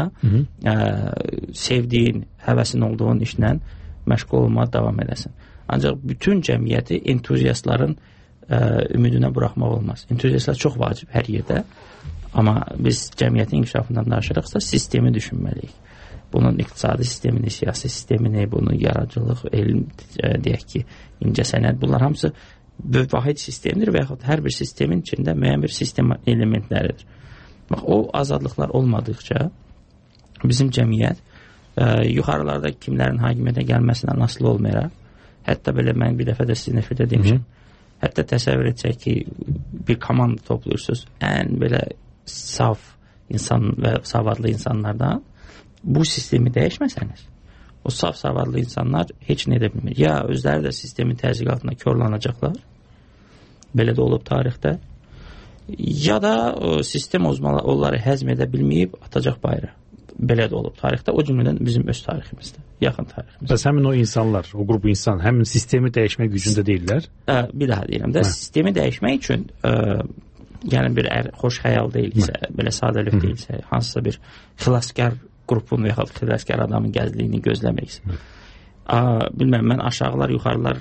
sevdiyin, həvəsin olduğun işlə məşğul olmağa davam edəsin. Ancaq bütün cəmiyyəti entuziastların ümidinə buraxmaq olmaz. Entuziastlar çox vacib hər yerdə. Amma biz cəmiyyətin inkişafından danışırıqsa sistemi düşünməliyik. Bunun iqtisadi sistemini, siyasi sistemini, bunun yaradıcılıq, elm, deyək ki, incəsənət, bunlar hamısı vahid sistemdir və yaxud hər bir sistemin içində müəyyən bir sistem elementləridir. Bax, o azadlıqlar olmadıqca bizim cəmiyyət yuxarılarda kimlərin hakimiyyətə gəlməsindən asılı olmayaraq, hətta belə mən bir dəfə də sizin efirdə demişim, hətta təsəvvür etsək ki, bir komanda toplayırsınız, ən belə saf insan və savadlı insanlardan bu sistemi dəyişməsəniz, o saf savadlı insanlar heç nə edə bilmir. Ya özləri də sistemin təzyiq altında körlanacaqlar, belə də olub tarixdə, ya da sistem uzmanları onları həzm edə bilməyib atacaq bayıra. Belə də olub tarixdə, o cümlədən bizim öz tariximizdə, yaxın tariximizdə. Bəs həmin o insanlar, o qrup insan, həmin sistemi dəyişmək gücündə deyirlər? Bir daha deyirəm də, sistemi dəyişmək üçün yəni bir xoş xəyal deyilsə, belə sadəlük deyilsə, hansısa bir xilaskar qrupun və yaxud xilaskar adamın gəzdiyini gözləməksin. Bilməm, mən aşağılar, yuxarılar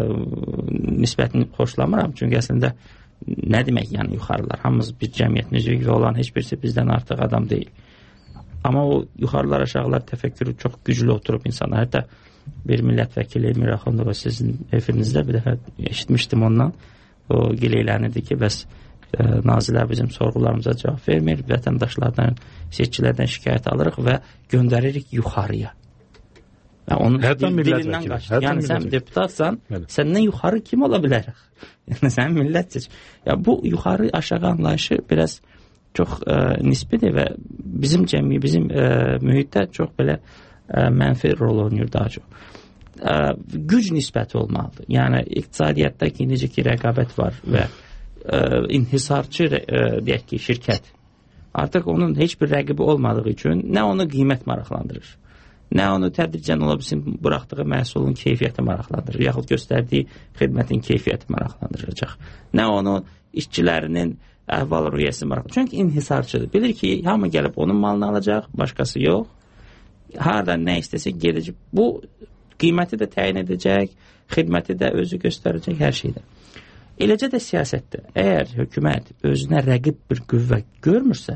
nisbətini xoşlamıram. Çünki əslində nə demək yəni yuxarılar? Hamımız bir cəmiyyətin üzvü və olan heç birisi bizdən artıq adam deyil. Amma o yuxarılar, aşağılar təfəkkürü çox güclü oturub insanlar. Hətta bir millət vəkili Emir Axundova sizin efirinizdə bir dəfə eşitmişdim ondan. O gileylənirdi ki, bəs nazirlər bizim sorğularımıza cavab vermir, vətəndaşlardan, seçkilərdən şikayət alırıq və göndəririk yuxarıya. Onun dilindən qaçdı. Yəni sən deputatsan, səndən yuxarı kim ola bilərik? Yəni sən millət seç. Bu yuxarı aşağı anlayışı biraz çox nisbidir və bizim mühitdə çox belə mənfi rol oynayır daha çox. güc nisbəti olmalıdır. Yəni iqtisadiyyatda ki, necə ki rəqabət var və inhisarçı deyək ki, şirkət artıq onun heç bir rəqibi olmadığı üçün nə onu qiymət maraqlandırır, nə onu tədricən ola bilsin buraxdığı məhsulun keyfiyyəti maraqlandırır, yaxud göstərdiyi xidmətin keyfiyyəti maraqlandıracaq, nə onu işçilərinin əhval-ruhiyyəsi maraqlandırır. Çünki inhisarçıdır. Bilir ki, hamı gəlib onun malını alacaq, başqası yox. Hardan nə istəsə gedəcək. Bu qiyməti də təyin edəcək, xidməti də özü göstərəcək, hər şeydə. Eləcə də siyasətdə, əgər hökumət özünə rəqib bir qüvvə görmürsə,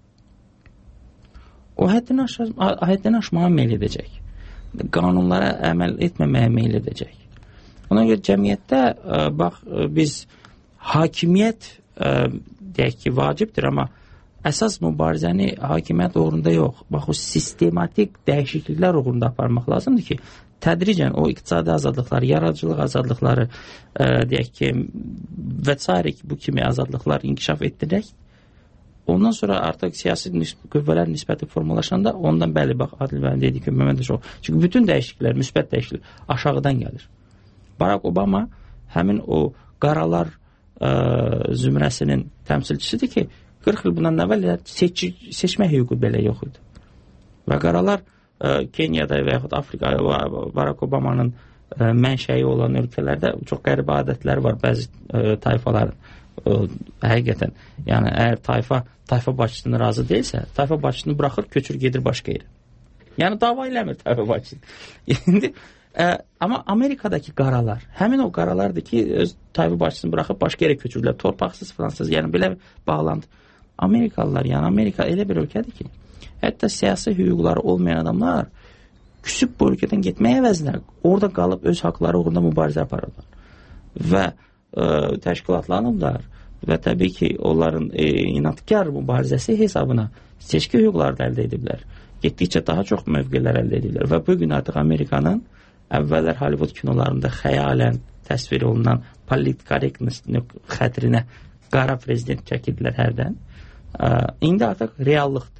o həddən aşmağa meyl edəcək. Qanunlara əməl etməməyə meyl edəcək. Ona görə cəmiyyətdə, bax, biz hakimiyyət, deyək ki, vacibdir, amma əsas mübarizəni hakimiyyət uğrunda yox. Bax, o sistematik dəyişikliklər uğrunda aparmaq lazımdır ki, tədricən o iqtisadi azadlıqları, yaradıcılıq azadlıqları, deyək ki, və s. bu kimi azadlıqlar inkişaf etdirək. Ondan sonra artıq siyasi qüvvələr nisbəti formalaşanda ondan bəli, bax, Adil bəyin dediyi kimi, Məmməd Əşoğlu. Çünki bütün dəyişikliklər, müsbət dəyişikliklər aşağıdan gəlir. Barack Obama həmin o qaralar zümrəsinin təmsilçisidir ki, 40 il bundan əvvəl seçmə hüququ belə yox idi. Və qaralar Kenyada və yaxud Afrika, Barack Obamanın mənşəyi olan ölkələrdə çox qəribə adətləri var bəzi tayfaların. Həqiqətən, yəni əgər tayfa başçısını razı deyilsə, tayfa başçısını buraxır, köçür, gedir başqa yerə. Yəni dava eləmir tayfa başçısını. Amma Amerikadakı qaralar, həmin o qaralardır ki, öz tayfa başçısını buraxıb başqa yerə köçürürlər, torpaqsız, fransız, yəni belə bağlantı. Amerikalılar, yəni Amerika elə bir ölkədir ki, hətta siyasi hüquqları olmayan adamlar küsüb bu ölkədən getməyə əvəzinə orada qalıb öz haqları uğrunda mübarizə aparırlar. Və təşkilatlanırlar və təbii ki, onların inadkar mübarizəsi hesabına seçki hüquqları da əldə ediblər. Getdikcə daha çox mövqelər əldə ediblər və bugün artıq Amerikanın əvvəllər Hollywood kinolarında xəyalən təsvir olunan politkorrektness xətrinə qara prezident çəkildilər hərdən. İndi artıq reallıqdır.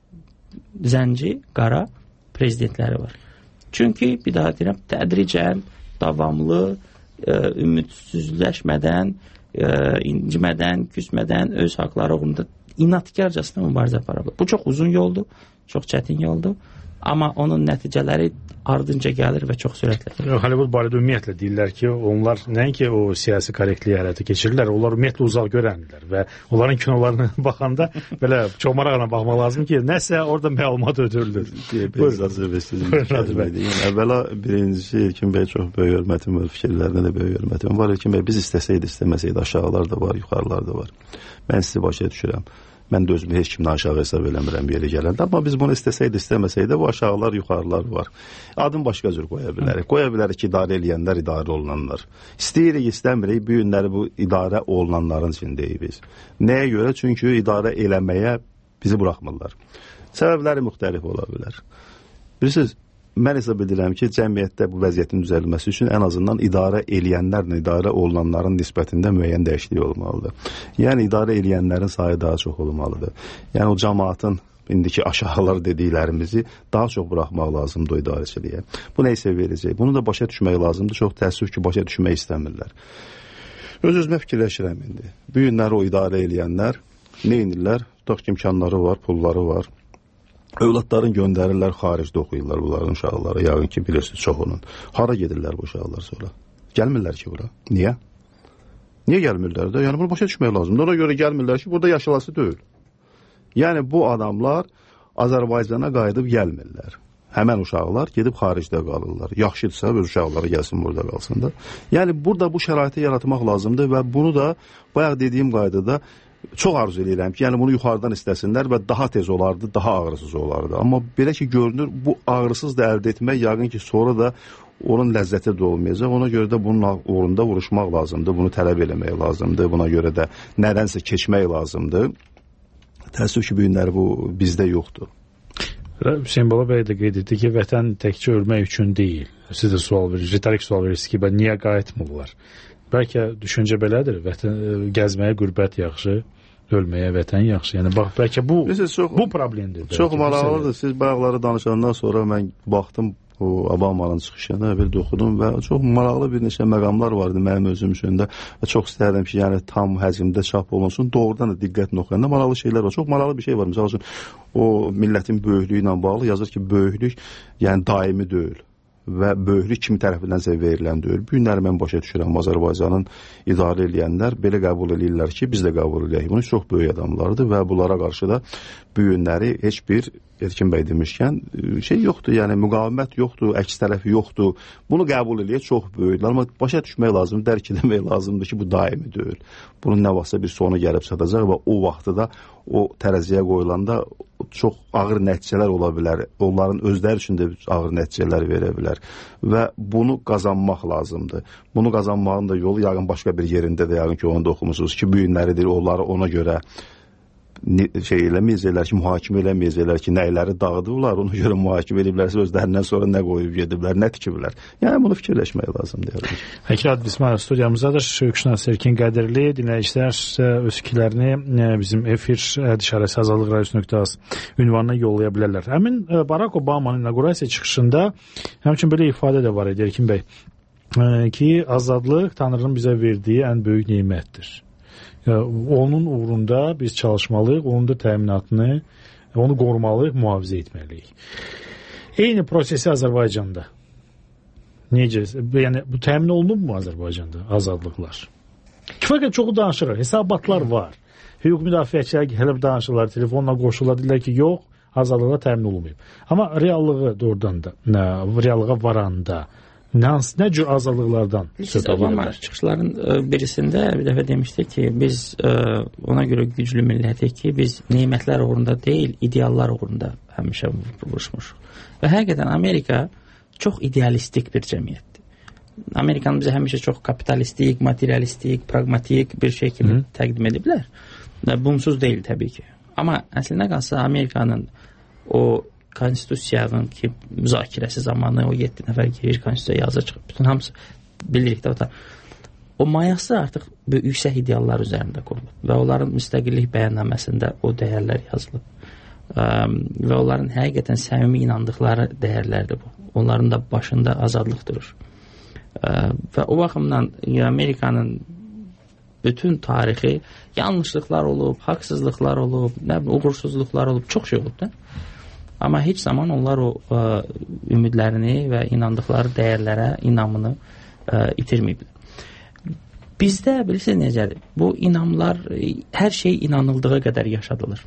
Zənci, qara prezidentləri var. Çünki, bir daha deyirəm, tədricən, davamlı, ümidsizləşmədən, incimədən, küsmədən öz haqları uğrunda inadkarcasına mübarizə aparırlar. Bu çox uzun yoldur, çox çətin yoldur. Amma onun nəticələri ardınca gəlir və çox sürətlə. Hollywood barədə ümumiyyətlə deyirlər ki, onlar nəinki o siyasi korrektliyi həyata keçirirlər, onlar ümumiyyətlə uzaq görəndirlər və onların kinolarına baxanda belə çox maraqla baxmaq lazım ki, nəsə orada məlumat ötürülür. Əvvəla birincisi İlkin bəy çox böyük hörmətim var, fikirlərinə də böyük hörmətim var. İlkin bəy biz istəsəydi, istəməsəydi aşağılar da var, yuxarılar da var. Mən sizi başa düşürəm. Mən də özümü heç kimdən aşağı hesab eləmirəm bir yerə gələndə. Amma biz bunu istəsəydi, istəməsəydi bu aşağılar, yuxarılar var. Adın başqa cür qoya bilərik. Qoya bilərik ki, idarə eləyənlər, idarə olunanlar. İstəyirik, istəmirik, bu günləri bu idarə olunanların içindəyik biz. Nəyə görə? Çünki idarə eləməyə bizi buraxmırlar. Səbəbləri müxtəlif ola bilər. Bilirsiniz, mən hesab edirəm ki, cəmiyyətdə bu vəziyyətin düzəlməsi üçün ən azından idarə eləyənlərlə idarə olunanların nisbətində müəyyən dəyişiklik olmalıdır. Yəni, idarə eləyənlərin sayı daha çox olmalıdır. Yəni, o cəmaatın indiki aşağılar dediklərimizi daha çox buraxmaq lazımdır o idarəçiliyə. Bu nə isə verəcək. Bunu da başa düşmək lazımdır. Çox təəssüf ki, başa düşmək istəmirlər. Öz-özümə fikirləşirəm indi. Bu günləri o idarə eləyənlər nə edirlər? Tutaq ki, imkanları var, pulları var. Övladların göndərirlər, xaricdə oxuyurlar bunların uşaqları. Yağın ki, bilirsiniz çoxunun. Hara gedirlər bu uşaqlar sonra? Gəlmirlər ki, bura. Niyə? Niyə gəlmirlər də? Yəni, bunu başa düşmək lazımdır. Ona görə gəlmirlər ki, burada yaşılası deyil. Yəni, bu adamlar Azərbaycana qayıdıb gəlmirlər. Həmən uşaqlar gedib xaricdə qalırlar. Yaxşıdırsa, öz uşaqları gəlsin, burada qalsın da. Yəni, burada bu şəraiti yaratmaq lazımdır və bunu da bayaq dediyim qaydada çox arzu edirəm ki, yəni bunu yuxarıdan istəsinlər və daha tez olardı, daha ağrısız olardı. Amma belə ki, görünür, bu ağrısız da əldə etmək yəqin ki, sonra da onun ləzzəti də olmayacaq. Ona görə də bunun uğrunda vuruşmaq lazımdır, bunu tələb eləmək lazımdır, buna görə də nədənsə keçmək lazımdır. Təəssüf ki, bu günləri bu bizdə yoxdur. Hüseyin Bala bəy də qeyd etdi ki, vətən təkcə ölmək üçün deyil. Siz də sual verirsiniz, retorik sual verirsiniz ki, niyə qayıtmırlar? Bəlkə düşüncə belədir, gəzməyə qürbət yaxşı, ölməyə vətən yaxşı. Yəni, bax, bəlkə bu problemdir. Çox maraqlıdır. Siz bayaqları danışandan sonra mən baxdım, o Obama'nın çıxışına bir oxudum və çox maraqlı bir neçə məqamlar vardı mənim özüm üçün də və çox istərdim ki, yəni tam həcmdə çap olunsun. Doğrudan da diqqətlə oxuyanda maraqlı şeylər var. Çox maraqlı bir şey var. Məsəl üçün o millətin böyüklüyü ilə bağlı yazır ki, böyüklük yəni daimi deyil və böyüklük kimi tərəfindən verilən deyil. Bu günləri mən başa düşürəm. Azərbaycanın idarə edənlər belə qəbul edirlər ki, biz də qəbul edək. Bunu çox böyük adamlardır və bunlara qarşı da bu günləri heç bir Erkin bəy demişkən şey yoxdur, yəni müqavimət yoxdur, əks tərəfi yoxdur. Bunu qəbul edir, çox böyükdür. Amma başa düşmək lazımdır, dərk etmək lazımdır ki, bu daimi deyil. Bunun nə vaxtsa bir sonu gəlib çatacaq və o vaxtda da o tərəziyə qoyulanda çox ağır nəticələr ola bilər. Onların özləri üçün də ağır nəticələr verə bilər və bunu qazanmaq lazımdır. Bunu qazanmağın da yolu yəqin başqa bir yerində də yəqin ki, onu da oxumusunuz ki, bu günləridir, onları ona görə şey eləməyəcəklər ki, mühakimə eləməyəcəklər ki, nəyləri dağıdıblar, ona görə mühakimə ediblərsə özlərindən sonra nə qoyub gediblər, nə tikiblər. Yəni bunu fikirləşmək lazımdır. Həkir Adil İsmail studiyamızdadır. Hüquqşünas Erkin Qədirli. Dinləyicilər öz fikirlərini bizim efir ədişarəsi azadlıq radiosu.az ünvanına yollaya bilərlər. Həmin Barack Obama'nın inaugurasiya çıxışında həmçinin belə ifadə də var idi Erkin bəy ki, azadlıq Tanrının bizə verdiyi ən böyük nemətdir. Onun uğrunda biz çalışmalıyıq, onun da təminatını, onu qorumalıyıq, mühafizə etməliyik. Eyni prosesi Azərbaycanda. Necə? Yəni, bu təmin olunub mu Azərbaycanda azadlıqlar? Kifayət çoxu danışırlar, hesabatlar var. Hüquq müdafiəçilər hələ danışırlar, telefonla qoşurlar, deyirlər ki, yox, azadlığa təmin olunmayıb. Amma reallığı doğrudan da, reallığa varanda, nə cür azadlıqlardan söz edirlər? Çıxışların birisində bir dəfə demişdi ki, biz ona görə güclü millətik ki, biz nemətlər uğrunda deyil, ideallar uğrunda həmişə vuruşmuşuq. Və həqiqətən Amerika çox idealistik bir cəmiyyətdir. Amerikanı bizə həmişə çox kapitalistik, materialistik, pragmatik bir şey kimi təqdim ediblər. Bunsuz deyil təbii ki. Amma əslində qalsa Amerikanın o konstitusiyanın ki, müzakirəsi zamanı o 7 nəfər girir, konstitusiya yazı çıxıb, bütün hamısı bilirik də o mayası artıq yüksək ideallar üzərində qurulub və onların müstəqillik bəyannaməsində o dəyərlər yazılıb və onların həqiqətən səmimi inandıqları dəyərlərdir bu. Onların da başında azadlıq durur və o baxımdan Amerikanın bütün tarixi yanlışlıqlar olub, haqsızlıqlar olub, uğursuzluqlar olub, çox şey olub da. Amma heç zaman onlar o ümidlərini və inandıqları dəyərlərə inamını itirməyiblər. Bizdə bilirsiniz necədir? Bu inamlar hər şey inanıldığı qədər yaşadılır.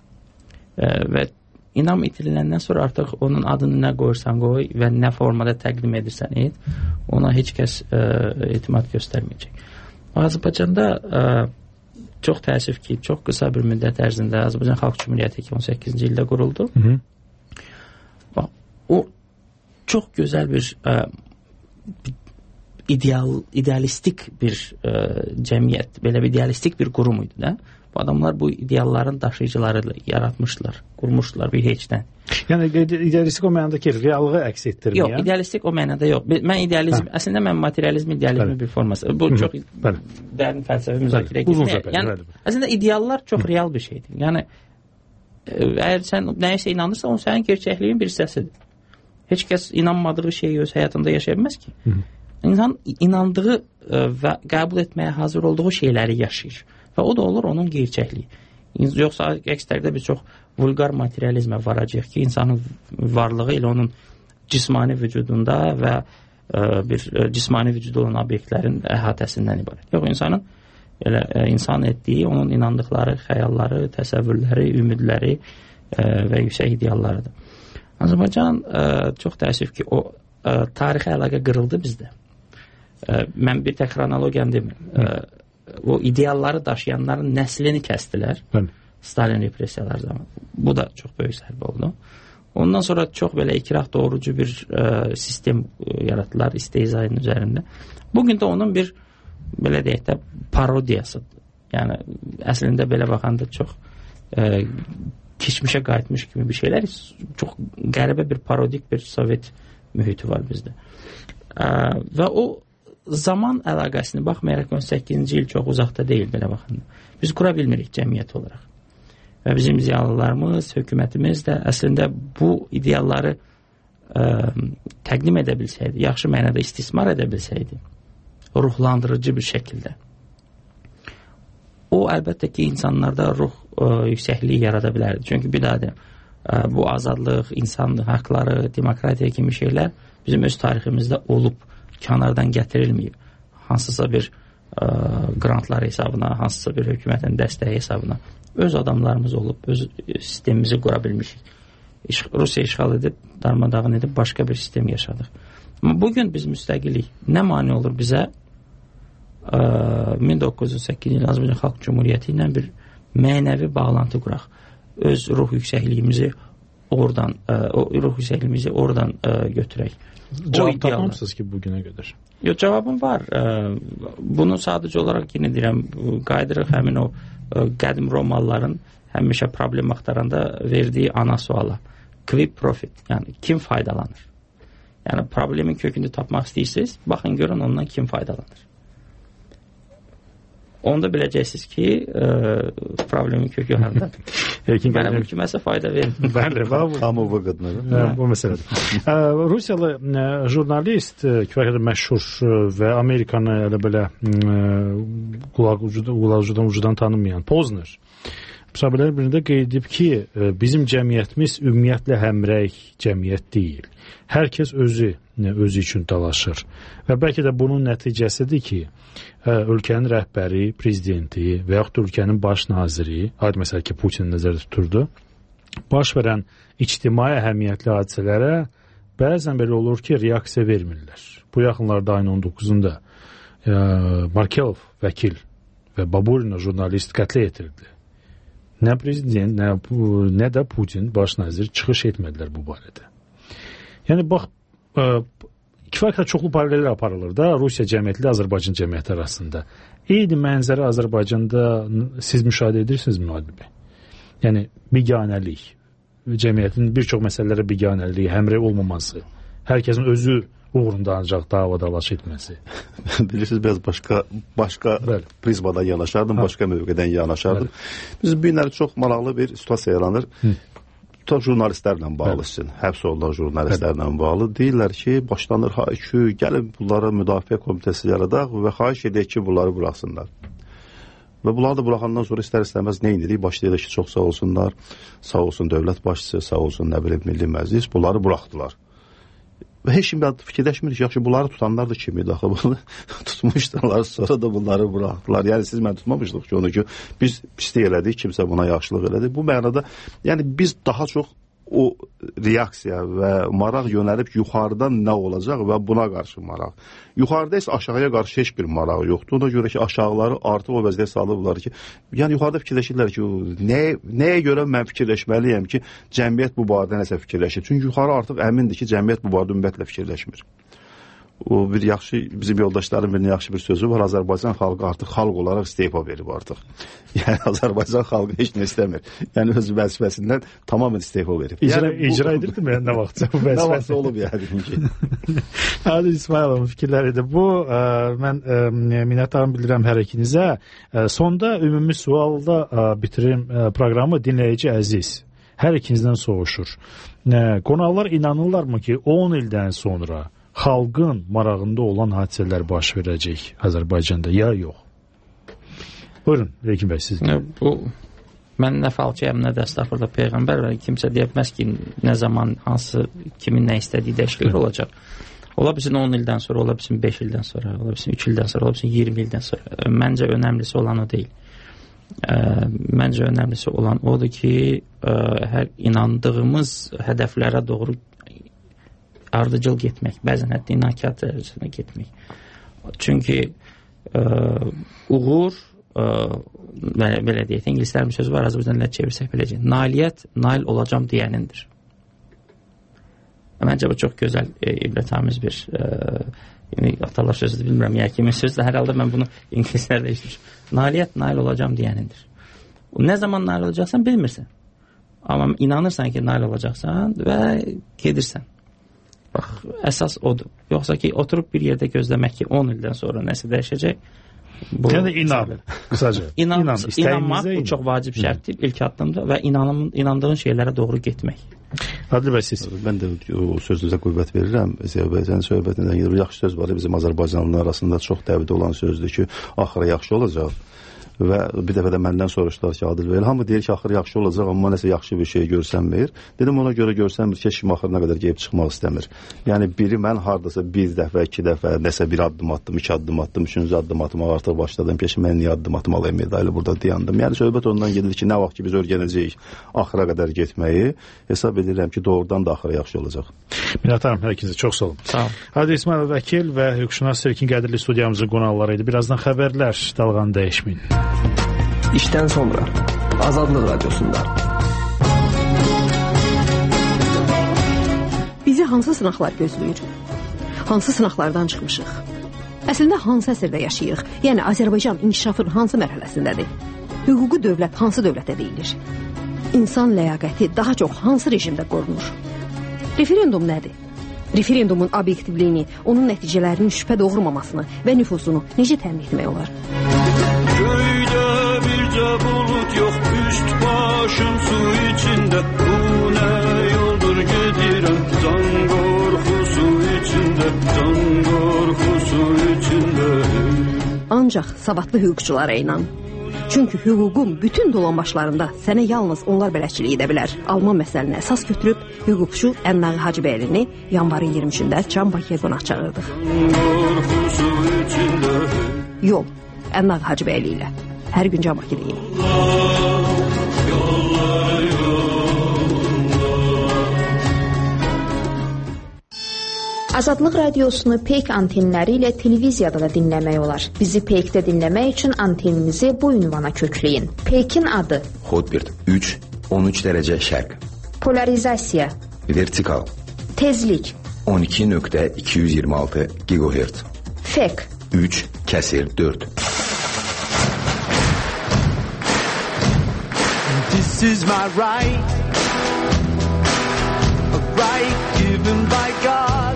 Və inam itiriləndən sonra artıq onun adını nə qoyursan qoy və nə formada təqdim edirsən et, ona heç kəs etimad göstərməyəcək. Azərbaycanda çox təəssüf ki, çox qısa bir müddət ərzində Azərbaycan Xalq Cümhuriyyəti 2018-ci ildə quruldu. O çox gözəl bir idealistik bir cəmiyyət, belə bir idealistik bir qurum idi da. Bu adamlar bu idealların daşıyıcıları yaratmışlar, qurmuşlar bir heçdən. Yəni idealistik o mənada ki, reallığı əks etdirmir. Yox, idealistik o mənada yox. Mən idealizm, əslində mən materializm, idealizmin bir forması. Bu çox dərin fəlsəfi müzakirə etmək. Yəni əslində ideallar çox real bir şeydir. Yəni əgər sən nəyisə inanırsan, o sənin gerçəkliyin bir hissəsidir. Heç kəs inanmadığı şeyi öz həyatında yaşaya bilməz ki. İnsan inandığı və qəbul etməyə hazır olduğu şeyləri yaşayır. Və o da olur onun gerçəkliyi. Yoxsa əks təqdirdə biz çox vulqar materializmə varacaq ki, insanın varlığı ilə onun cismani vücudunda və bir cismani vücudu olan obyektlərin əhatəsindən ibarət. Yox, insanın insan etdiyi, onun inandıqları, xəyalları, təsəvvürləri, ümidləri və yüksək ideallarıdır. Azərbaycan çox təəssüf ki, o tarixi əlaqə qırıldı bizdə. Mən bir tək xronologiyanı demirəm. O idealları daşıyanların nəslini kəsdilər. Stalin repressiyaları zamanı. Bu da çox böyük zərbə oldu. Ondan sonra çox belə ikrah doğrucu bir sistem yaratdılar istehzayın üzərində. Bugün də onun bir belə deyək də parodiyasıdır. Yəni əslində belə baxanda çox keçmişə qayıtmış kimi bir şeylər, çox qəribə bir parodik bir Sovet mühiti var bizdə. Və o zaman əlaqəsini baxmayaraq 18-ci il çox uzaqda deyil belə baxanda. Biz qura bilmirik cəmiyyət olaraq. Və bizim ziyalılarımız, hökumətimiz də əslində bu idealları təqdim edə bilsəydi, yaxşı mənada istismar edə bilsəydi, ruhlandırıcı bir şəkildə, o əlbəttə ki, insanlarda ruh yüksəkliyi yarada bilərdi. Çünki bir daha deyim, bu azadlıq, insanlıq haqları, demokratiya kimi şeylər bizim öz tariximizdə olub, kənardan gətirilməyib. Hansısa bir grantlar hesabına, hansısa bir hökumətin dəstəyi hesabına öz adamlarımız olub, öz sistemimizi qura bilmişik. Rusiya işğal edib, darmadağın edib, başqa bir sistem yaşadıq. Amma bugün biz müstəqillik. Nə mane olur bizə 1908-ci il Azərbaycan Xalq Cumhuriyyəti ilə bir mənəvi bağlantı quraq. Öz ruh yüksəkliyimizi oradan götürək. Cavab tapmamısınız ki, bugünə qədər? Yox, cavabım var. Bunu sadəcə olaraq yenə deyirəm, qayıdırıq həmin o qədim Romalıların həmişə problem axtaranda verdiyi ana suala. Quid profit, yəni kim faydalanır? Yəni problemin kökünü tapmaq istəyirsiniz, baxın görün ondan kim faydalanır. Onda biləcəksiniz ki, problemin kökü haradadır. Mənim kiməsə fayda verin. Bəli, bu məsələdir. Rusiyalı jurnalist, kifayət məşhur və Amerikanı elə belə qulaq ucudan tanınmayan Pozner müsabiqələrin birində qeyd edib ki, bizim cəmiyyətimiz ümumiyyətlə həmrəy cəmiyyət deyil. Hər kəs özü üçün dalaşır. Və bəlkə də bunun nəticəsidir ki, ölkənin rəhbəri, prezidenti və yaxud da ölkənin baş naziri, aid məsələ ki, Putin nəzərdə tuturdu, baş verən ictimai əhəmiyyətli hadisələrə bəzən belə olur ki, reaksiya vermirlər. Bu yaxınlarda ayın 19-unda Markelov vəkil və Baburina jurnalist qətlə yetirdi. Nə prezident, nə də Putin baş nazir çıxış etmədilər bu barədə. Yəni, bax, kifayət çoxlu paralellər aparılır da Rusiya cəmiyyəti Azərbaycan cəmiyyəti arasında. Eyni mənzərə Azərbaycanda siz müşahidə edirsiniz mühadibi. Yəni, biganəlik, cəmiyyətin bir çox məsələlərə biganəliyi, həmrəy olmaması, hər kəsin özü uğrunda ancaq davadaş etməsi. Bilirsiniz, biraz başqa prizmadan yanaşardım, başqa mövqedən yanaşardım. Biz bu günləri çox maraqlı bir situasiya yaranır. Tutaq jurnalistlərlə bağlı sizin, həbs olunan jurnalistlərlə bağlı. Deyirlər ki, başlanır haykü, gəlin bunlara müdafiə komitəsi yaradaq və xahiş edək ki, bunları buraxsınlar. Və bunları da buraxandan sonra istər-istəməz nə indirik? Başlayırıq ki, çox sağ olsunlar, sağ olsun dövlət başçısı, sağ olsun nə bilim Milli Məclis, bunları buraxdılar. Və heç kim fikirləşmir ki, yaxşı, bunları tutanlar da kim idi? Bunu tutmuşdular, sonra da bunları buraxdılar. Yəni, siz mən tutmamışdıq ki, onu ki, biz pislik elədik, kimsə buna yaxşılıq elədi. Bu mənada, yəni, biz daha çox o reaksiya və maraq yönəlib yuxarıdan nə olacaq və buna qarşı maraq. Yuxarıda isə aşağıya qarşı heç bir maraq yoxdur. Ona görə ki, aşağıları artıq o vəziyyətə salıblar ki, yəni yuxarıda fikirləşirlər ki, nəyə görə mən fikirləşməliyəm ki, cəmiyyət bu barədə nəsə fikirləşir. Çünki yuxarı artıq əmindir ki, cəmiyyət bu barədə ümumiyyətlə fikirləşmir. O bir yaxşı, bizim yoldaşların birinin yaxşı bir sözü var, Azərbaycan xalqı artıq xalq olaraq istefa verib artıq. Yəni, Azərbaycan xalqı heç nə istəmir. Yəni, öz vəzifəsindən tamamən istefa verib. İcra edirdi mi? Nə vaxtsa bu vəzifəsi? Nə vaxtsa olub, yəni ki. Adil İsmailovun fikirləridir. Bu, mən minnətdarım bildirəm hər ikinizə. Sonda ümumi sualda bitirim proqramı dinləyici əziz. Hər ikinizdən soruşur. Qonaqlar inanırlarmı ki, 10 ildən sonra xalqın marağında olan hadisələr baş verəcək Azərbaycanda, ya yox? Buyurun, Rəkim bəy, siz. Mən nə falçıyam, nə də əstəğfurullah Peyğəmbər və kimsə deyəməz ki, nə zaman, hansı, kimin nə istədiyi dəyişiklik olacaq. Ola bilsin 10 ildən sonra, ola bilsin 5 ildən sonra, ola bilsin 3 ildən sonra, ola bilsin 20 ildən sonra. Məncə önəmlisi olan o deyil. Məncə önəmlisi olan odur ki, hər inandığımız hədəflərə doğru ardıcıl getmək, bəzən hətta inankat dərəcəsinə getmək. Çünki uğur, belə deyək, ingilislərin bir sözü var, Azərbaycanlılar çevirsək biləcək, nailiyyət, nail olacam deyənindir. Məncə bu çox gözəl, ibrətamiz bir atalar sözüdür, bilmirəm, ya kimin sözüdür, hər halda mən bunu ingilislərdə işləmişim. Nailiyyət, nail olacam deyənindir. Nə zaman nail olacaqsan, bilmirsən. Amma inanırsan ki, nail olacaqsan və gedirsən. Bax, əsas odur. Yoxsa ki, oturub bir yerdə gözləmək ki, 10 ildən sonra nəsə dəyişəcək. Yəni, inan. Qısaca. İnanmaq bu çox vacib şərtdir, ilk addımdır və inandığın şeylərə doğru getmək. Adil bəy siz. Mən də o sözünüzə qüvvət verirəm. Sənin söhbətindən gedir. Yaxşı söz var. Bizim Azərbaycanlılar arasında çox dəvdə olan sözdür ki, axırı yaxşı olacaq. Və bir dəfə də məndən soruşdular ki, Adil bəy, hamı deyir ki, axır yaxşı olacaq, amma nəsə yaxşı bir şey görsənmir. Dedim, ona görə görsənmir ki, kim axırına qədər gəlib çıxmaq istəmir. Yəni, biri mən hardasa bir dəfə, iki dəfə, nəsə bir addım atdım, iki addım atdım, üçüncü addım atdım, artıq başladım ki, mən niyə addım atmalıyım, medayla burada dayandım. Yəni, söhbət ondan gedir ki, nə vaxt ki, biz öyrənəcəyik axıra qədər getməyi, hesab edirəm ki, doğrudan da axıra yaxşı olacaq. Minət Hanım, hər ikinizi çox sağ olun. Sağ olun. Adil İsmailov vəkil və hüquqşünas Serkin Qədirli studiyamızın qonaqları idi. Birazdan xəbərlər, dalğanı dəyişməyin. İşdən sonra Azadlıq Radiosunda. Bizi hansı sınaqlar gözləyir? Hansı sınaqlardan çıxmışıq? Əslində hansı əsrdə yaşayırıq? Yəni Azərbaycan inkişafın hansı mərhələsindədir? Hüquqi dövlət hansı dövlətə deyilir? İnsan ləyaqəti daha çox hansı rejimdə qorunur? Referendum nədir? Referendumun obyektivliyini, onun nəticələrinin şübhə doğurmamasını və nüfuzunu necə təmin etmək olar? Göydə bircə bulut yox, üst başım su içində. Bu nə yoldur gedirəm, can qorxusu içində, can qorxusu içində. Ancaq savadlı hüquqçulara inan. Çünki hüququn bütün dolanbaşlarında sənə yalnız onlar bələdçilik edə bilər. Alman məsələni əsas götürüb hüquqçu Ənnağı Hacıbəyli yanvarın 23-də Can Bakıya qonaq çağırdıq. Yol Ənnağı Hacıbəyli ilə. Hər gün Can Bakıdayım. Azadlıq radiosunu Peyk antenləri ilə televiziyada da dinləmək olar. Bizi Peykdə dinləmək üçün anteninizi bu ünvana kökləyin. Peykin adı: Hotbird 3, 13 dərəcə şərq. Polarizasiya: Vertikal. Tezlik: 12.226 GHz. Fek: 3/4. This is my right, a right given by God,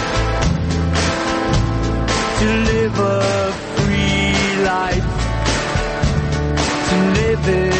to live a free life, to live it